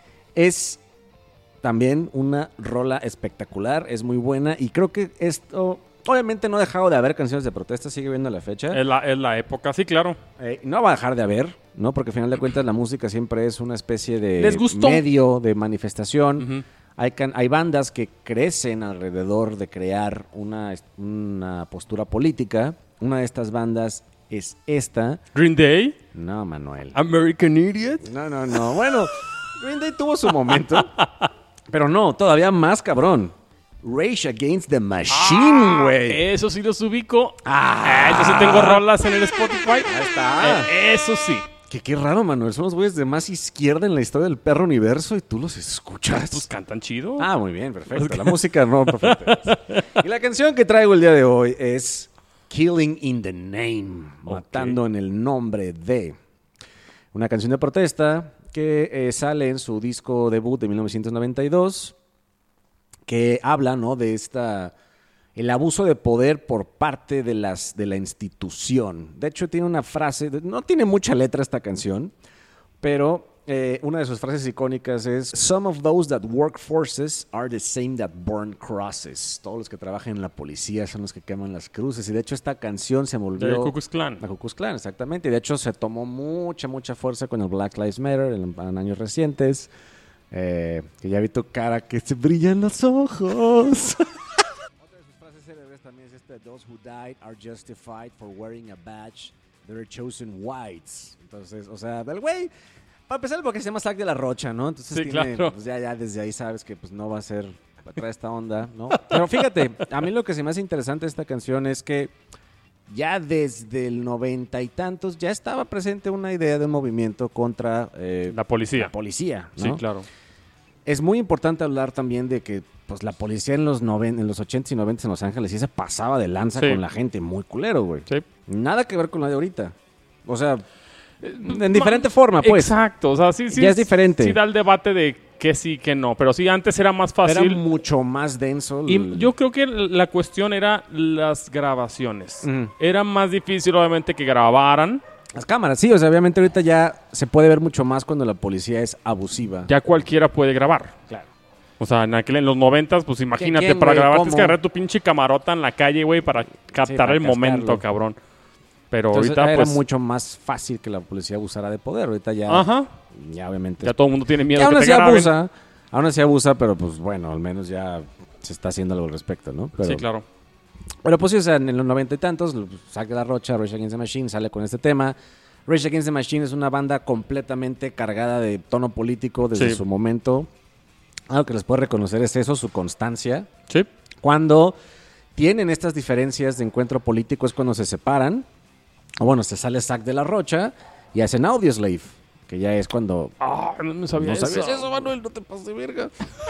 es también una rola espectacular, es muy buena y creo que esto... Obviamente no ha dejado de haber canciones de protesta, sigue viendo la fecha. Es la época, sí, claro. No va a dejar de haber, ¿no? Porque al final de cuentas la música siempre es una especie de ¿Les gustó? medio de manifestación. Uh-huh. Hay bandas que crecen alrededor de crear una postura política. Una de estas bandas es esta. Green Day. No, Manuel. American Idiot. No. Bueno, Green Day tuvo su momento. Pero no, todavía más cabrón. Rage Against the Machine, güey. Eso sí los ubico. Yo sí tengo rolas en el Spotify. Ahí está. Eso sí. Qué raro, Manuel. Son los güeyes de más izquierda en la historia del perro universo y tú los escuchas. Pues cantan chido. Muy bien, perfecto. La música no perfecta. Y la canción que traigo el día de hoy es Killing in the Name. Matando en el nombre de. Una canción de protesta que sale en su disco debut de 1992. Que habla, ¿no? De el abuso de poder por parte de la institución. De hecho, tiene una frase, no tiene mucha letra esta canción, pero una de sus frases icónicas es "Some of those that work forces are the same that burn crosses". Todos los que trabajan en la policía son los que queman las cruces. Y de hecho esta canción se volvió... De Ku Klux Klan. La Ku Klux Klan, exactamente. Y de hecho se tomó mucha fuerza con el Black Lives Matter en años recientes. Que ya vi tu cara que se brillan los ojos. Otra de sus frases célebres también es "Those who died are justified for wearing a badge. They're chosen whites". Entonces, o sea, del güey, para empezar, porque se llama Zack de la Rocha, ¿no? Entonces sí, claro. Pues ya desde ahí sabes que pues no va a ser para esta onda, ¿no? Pero fíjate, a mí lo que se me hace interesante de esta canción es que ya desde el 90 y tantos ya estaba presente una idea de un movimiento contra la policía. La policía, ¿no? Sí, claro. Es muy importante hablar también de que pues la policía en los 80s y 90s en Los Ángeles sí se pasaba de lanza con la gente, muy culero, güey. Sí. Nada que ver con la de ahorita. O sea, en diferente forma, pues. Exacto, o sea, sí. Ya es diferente. Sí da el debate de que sí, que no, pero sí, antes era más fácil. Era mucho más denso. Y yo creo que la cuestión era las grabaciones. Era más difícil, obviamente, que grabaran. Las cámaras, sí, o sea, obviamente ahorita ya se puede ver mucho más cuando la policía es abusiva. Ya cualquiera puede grabar. Claro. O sea, en los 90s, pues imagínate, para grabar tienes que agarrar tu pinche camarota en la calle, güey, para captar el momento, cabrón. Pero entonces, ahorita, era pues... mucho más fácil que la policía abusara de poder. Ahorita ya... Ajá. Ya obviamente... Ya todo el mundo tiene miedo que que te graben. Aún así abusa, pero pues bueno, al menos ya se está haciendo algo al respecto, ¿no? Pero, sí, claro. Pero pues sí, o sea, en los 90 y tantos, Zack de la Rocha, Rage Against the Machine, sale con este tema. Rage Against the Machine es una banda completamente cargada de tono político desde su momento. Algo que les puedo reconocer es eso, su constancia. Sí. Cuando tienen estas diferencias de encuentro político es cuando se separan. O bueno, se sale Zack de la Rocha y hacen Audioslave, que ya es cuando... no sabía eso. ¿No sabías eso, Manuel? No te pases de verga.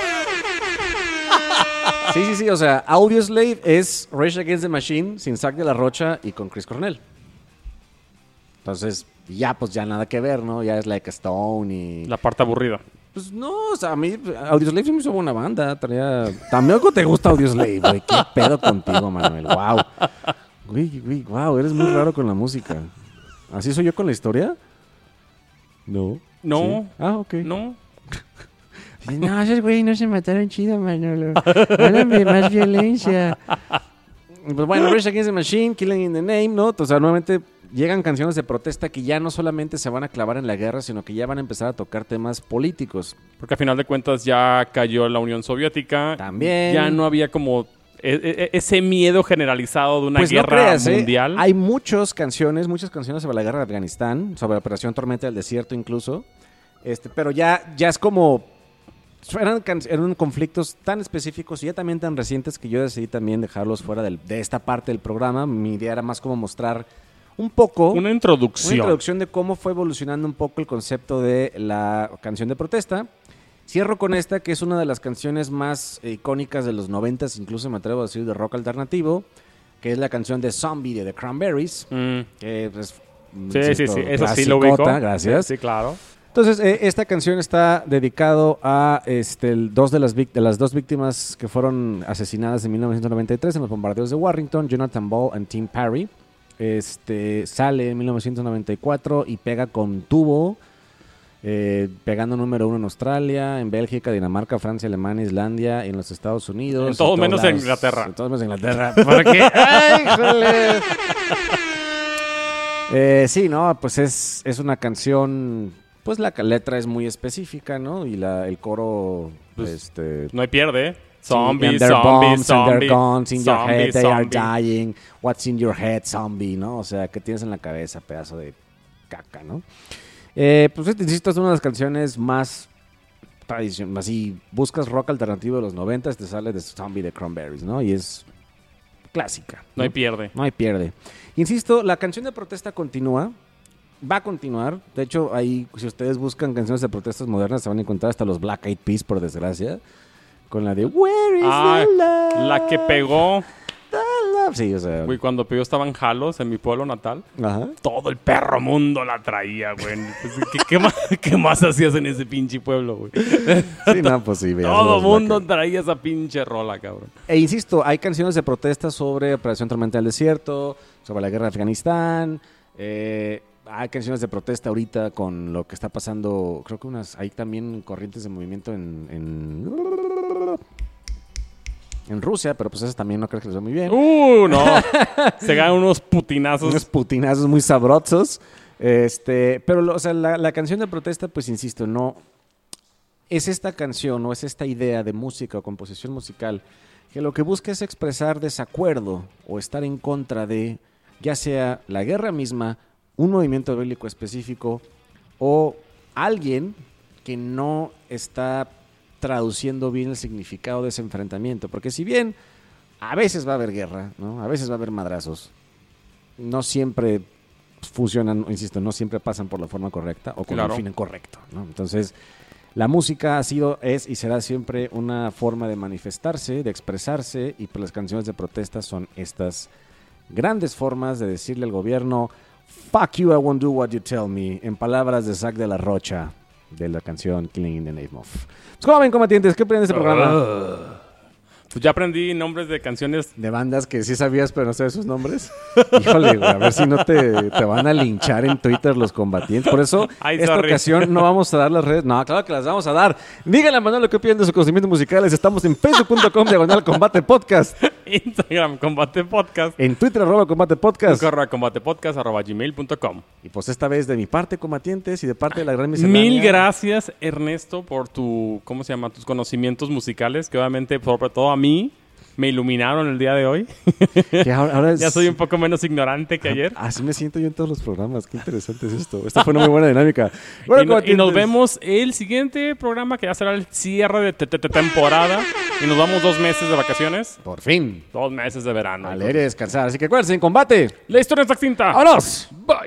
Sí, o sea, Audioslave es Rage Against the Machine sin Zack de la Rocha y con Chris Cornell. Entonces, pues ya nada que ver, ¿no? Ya es Like a Stone y... La parte aburrida. Pues no, o sea, a mí Audioslave se me hizo buena banda. También te gusta Audioslave, güey. ¿Qué pedo contigo, Manuel? Wow. Güey, wow, eres muy raro con la música. ¿Así soy yo con la historia? No. No. ¿Sí? Ok. No. No, esos güey no se mataron chido, Manolo. Háblame más violencia. Pues bueno, Rage Against the Machine, Killing in the Name, ¿no? O sea, nuevamente llegan canciones de protesta que ya no solamente se van a clavar en la guerra, sino que ya van a empezar a tocar temas políticos. Porque a final de cuentas ya cayó la Unión Soviética. También. Ya no había como ese miedo generalizado de una guerra mundial. Hay muchas canciones sobre la guerra de Afganistán, sobre la Operación Tormenta del Desierto incluso. Pero ya es como... Eran conflictos tan específicos y ya también tan recientes que yo decidí también dejarlos fuera de esta parte del programa. Mi idea era más como mostrar un poco... Una introducción de cómo fue evolucionando un poco el concepto de la canción de protesta. Cierro con esta, que es una de las canciones más icónicas de los 90s, incluso me atrevo a decir de rock alternativo, que es la canción de Zombie de The Cranberries, que pues, Sí. Eso sí lo ubico. Gracias. Sí, claro. Entonces, esta canción está dedicado a dos de las dos víctimas que fueron asesinadas en 1993 en los bombardeos de Warrington, Jonathan Ball y Tim Parry. Sale en 1994 y pega con tubo, pegando número 1 en Australia, en Bélgica, Dinamarca, Francia, Alemania, Islandia, en los Estados Unidos. En todo menos en Inglaterra. En todo menos en Inglaterra. ¿Por qué? ¡Ay, híjole! Sí, no, pues es una canción, pues la letra es muy específica, ¿no? Y el coro, pues, no hay pierde, ¿eh? Zombie, and bombs, and their guns in your zombie, head, they zombie. are dying. What's in your head, zombie, ¿no? O sea, ¿qué tienes en la cabeza, pedazo de caca, ¿no? Pues insisto, es una de las canciones más tradicionales. Si buscas rock alternativo de los 90, te sale de Zombie de Cranberries, ¿no? Y es clásica. No hay pierde. No hay pierde. Insisto, la canción de protesta continúa. Va a continuar. De hecho, ahí, si ustedes buscan canciones de protestas modernas, se van a encontrar hasta los Black Eyed Peas, por desgracia. Con la de Where is the love? La que pegó. The love. Sí, o sea. Güey, cuando pegó estaba en Jalos, en mi pueblo natal. Ajá. Todo el perro mundo la traía, güey. ¿Qué más hacías en ese pinche pueblo, güey? Sí, no, pues sí. Todo el mundo traía esa pinche rola, cabrón. E insisto, hay canciones de protesta sobre Operación Tormenta del Desierto, sobre la guerra de Afganistán. Hay canciones de protesta ahorita con lo que está pasando. Creo que hay también corrientes de movimiento en Rusia, pero pues esas también no creo que les va muy bien. No. Se ganan unos putinazos. Unos putinazos muy sabrosos. Pero, o sea, la canción de protesta, pues insisto, no es esta canción o es esta idea de música o composición musical que lo que busca es expresar desacuerdo o estar en contra de, ya sea la guerra misma, un movimiento bélico específico o alguien que no está traduciendo bien el significado de ese enfrentamiento. Porque si bien a veces va a haber guerra, ¿no? A veces va a haber madrazos, no siempre funcionan, insisto, no siempre pasan por la forma correcta o con el fin correcto, ¿no? Entonces, la música es y será siempre una forma de manifestarse, de expresarse, y pues las canciones de protesta son estas grandes formas de decirle al gobierno: fuck you, I won't do what you tell me, en palabras de Zack de la Rocha, de la canción Killing in the Name of. Pues, ¿cómo ven, combatientes? ¿Qué aprenden de este programa? Pues ya aprendí nombres de canciones. De bandas que sí sabías, pero no sabes sus nombres. Híjole, güey, a ver si no te van a linchar en Twitter los combatientes. Por eso, esta ocasión no vamos a dar las redes. No, claro que las vamos a dar. Díganle a Manuel lo que opinan de sus conocimientos musicales. Estamos en facebook.com/combatepodcast. Instagram, Combate Podcast. En Twitter, @combatepodcast. @combatepodcast@gmail.com. Y pues esta vez de mi parte, combatientes, y de parte de la gran miscelánea. Mil gracias, Ernesto, por tus conocimientos musicales, que obviamente, sobre todo a mí, me iluminaron el día de hoy. Que ahora ya soy un poco menos ignorante que ayer. Así me siento yo en todos los programas. Qué interesante es esto. Esta fue una muy buena dinámica. Bueno, y nos vemos el siguiente programa, que ya será el cierre de temporada. Y nos vamos 2 meses de vacaciones. Por fin. 2 meses de verano. Vale, descansar. Así que acuérdense, en combate. La historia está extinta. ¡Vámonos! Bye.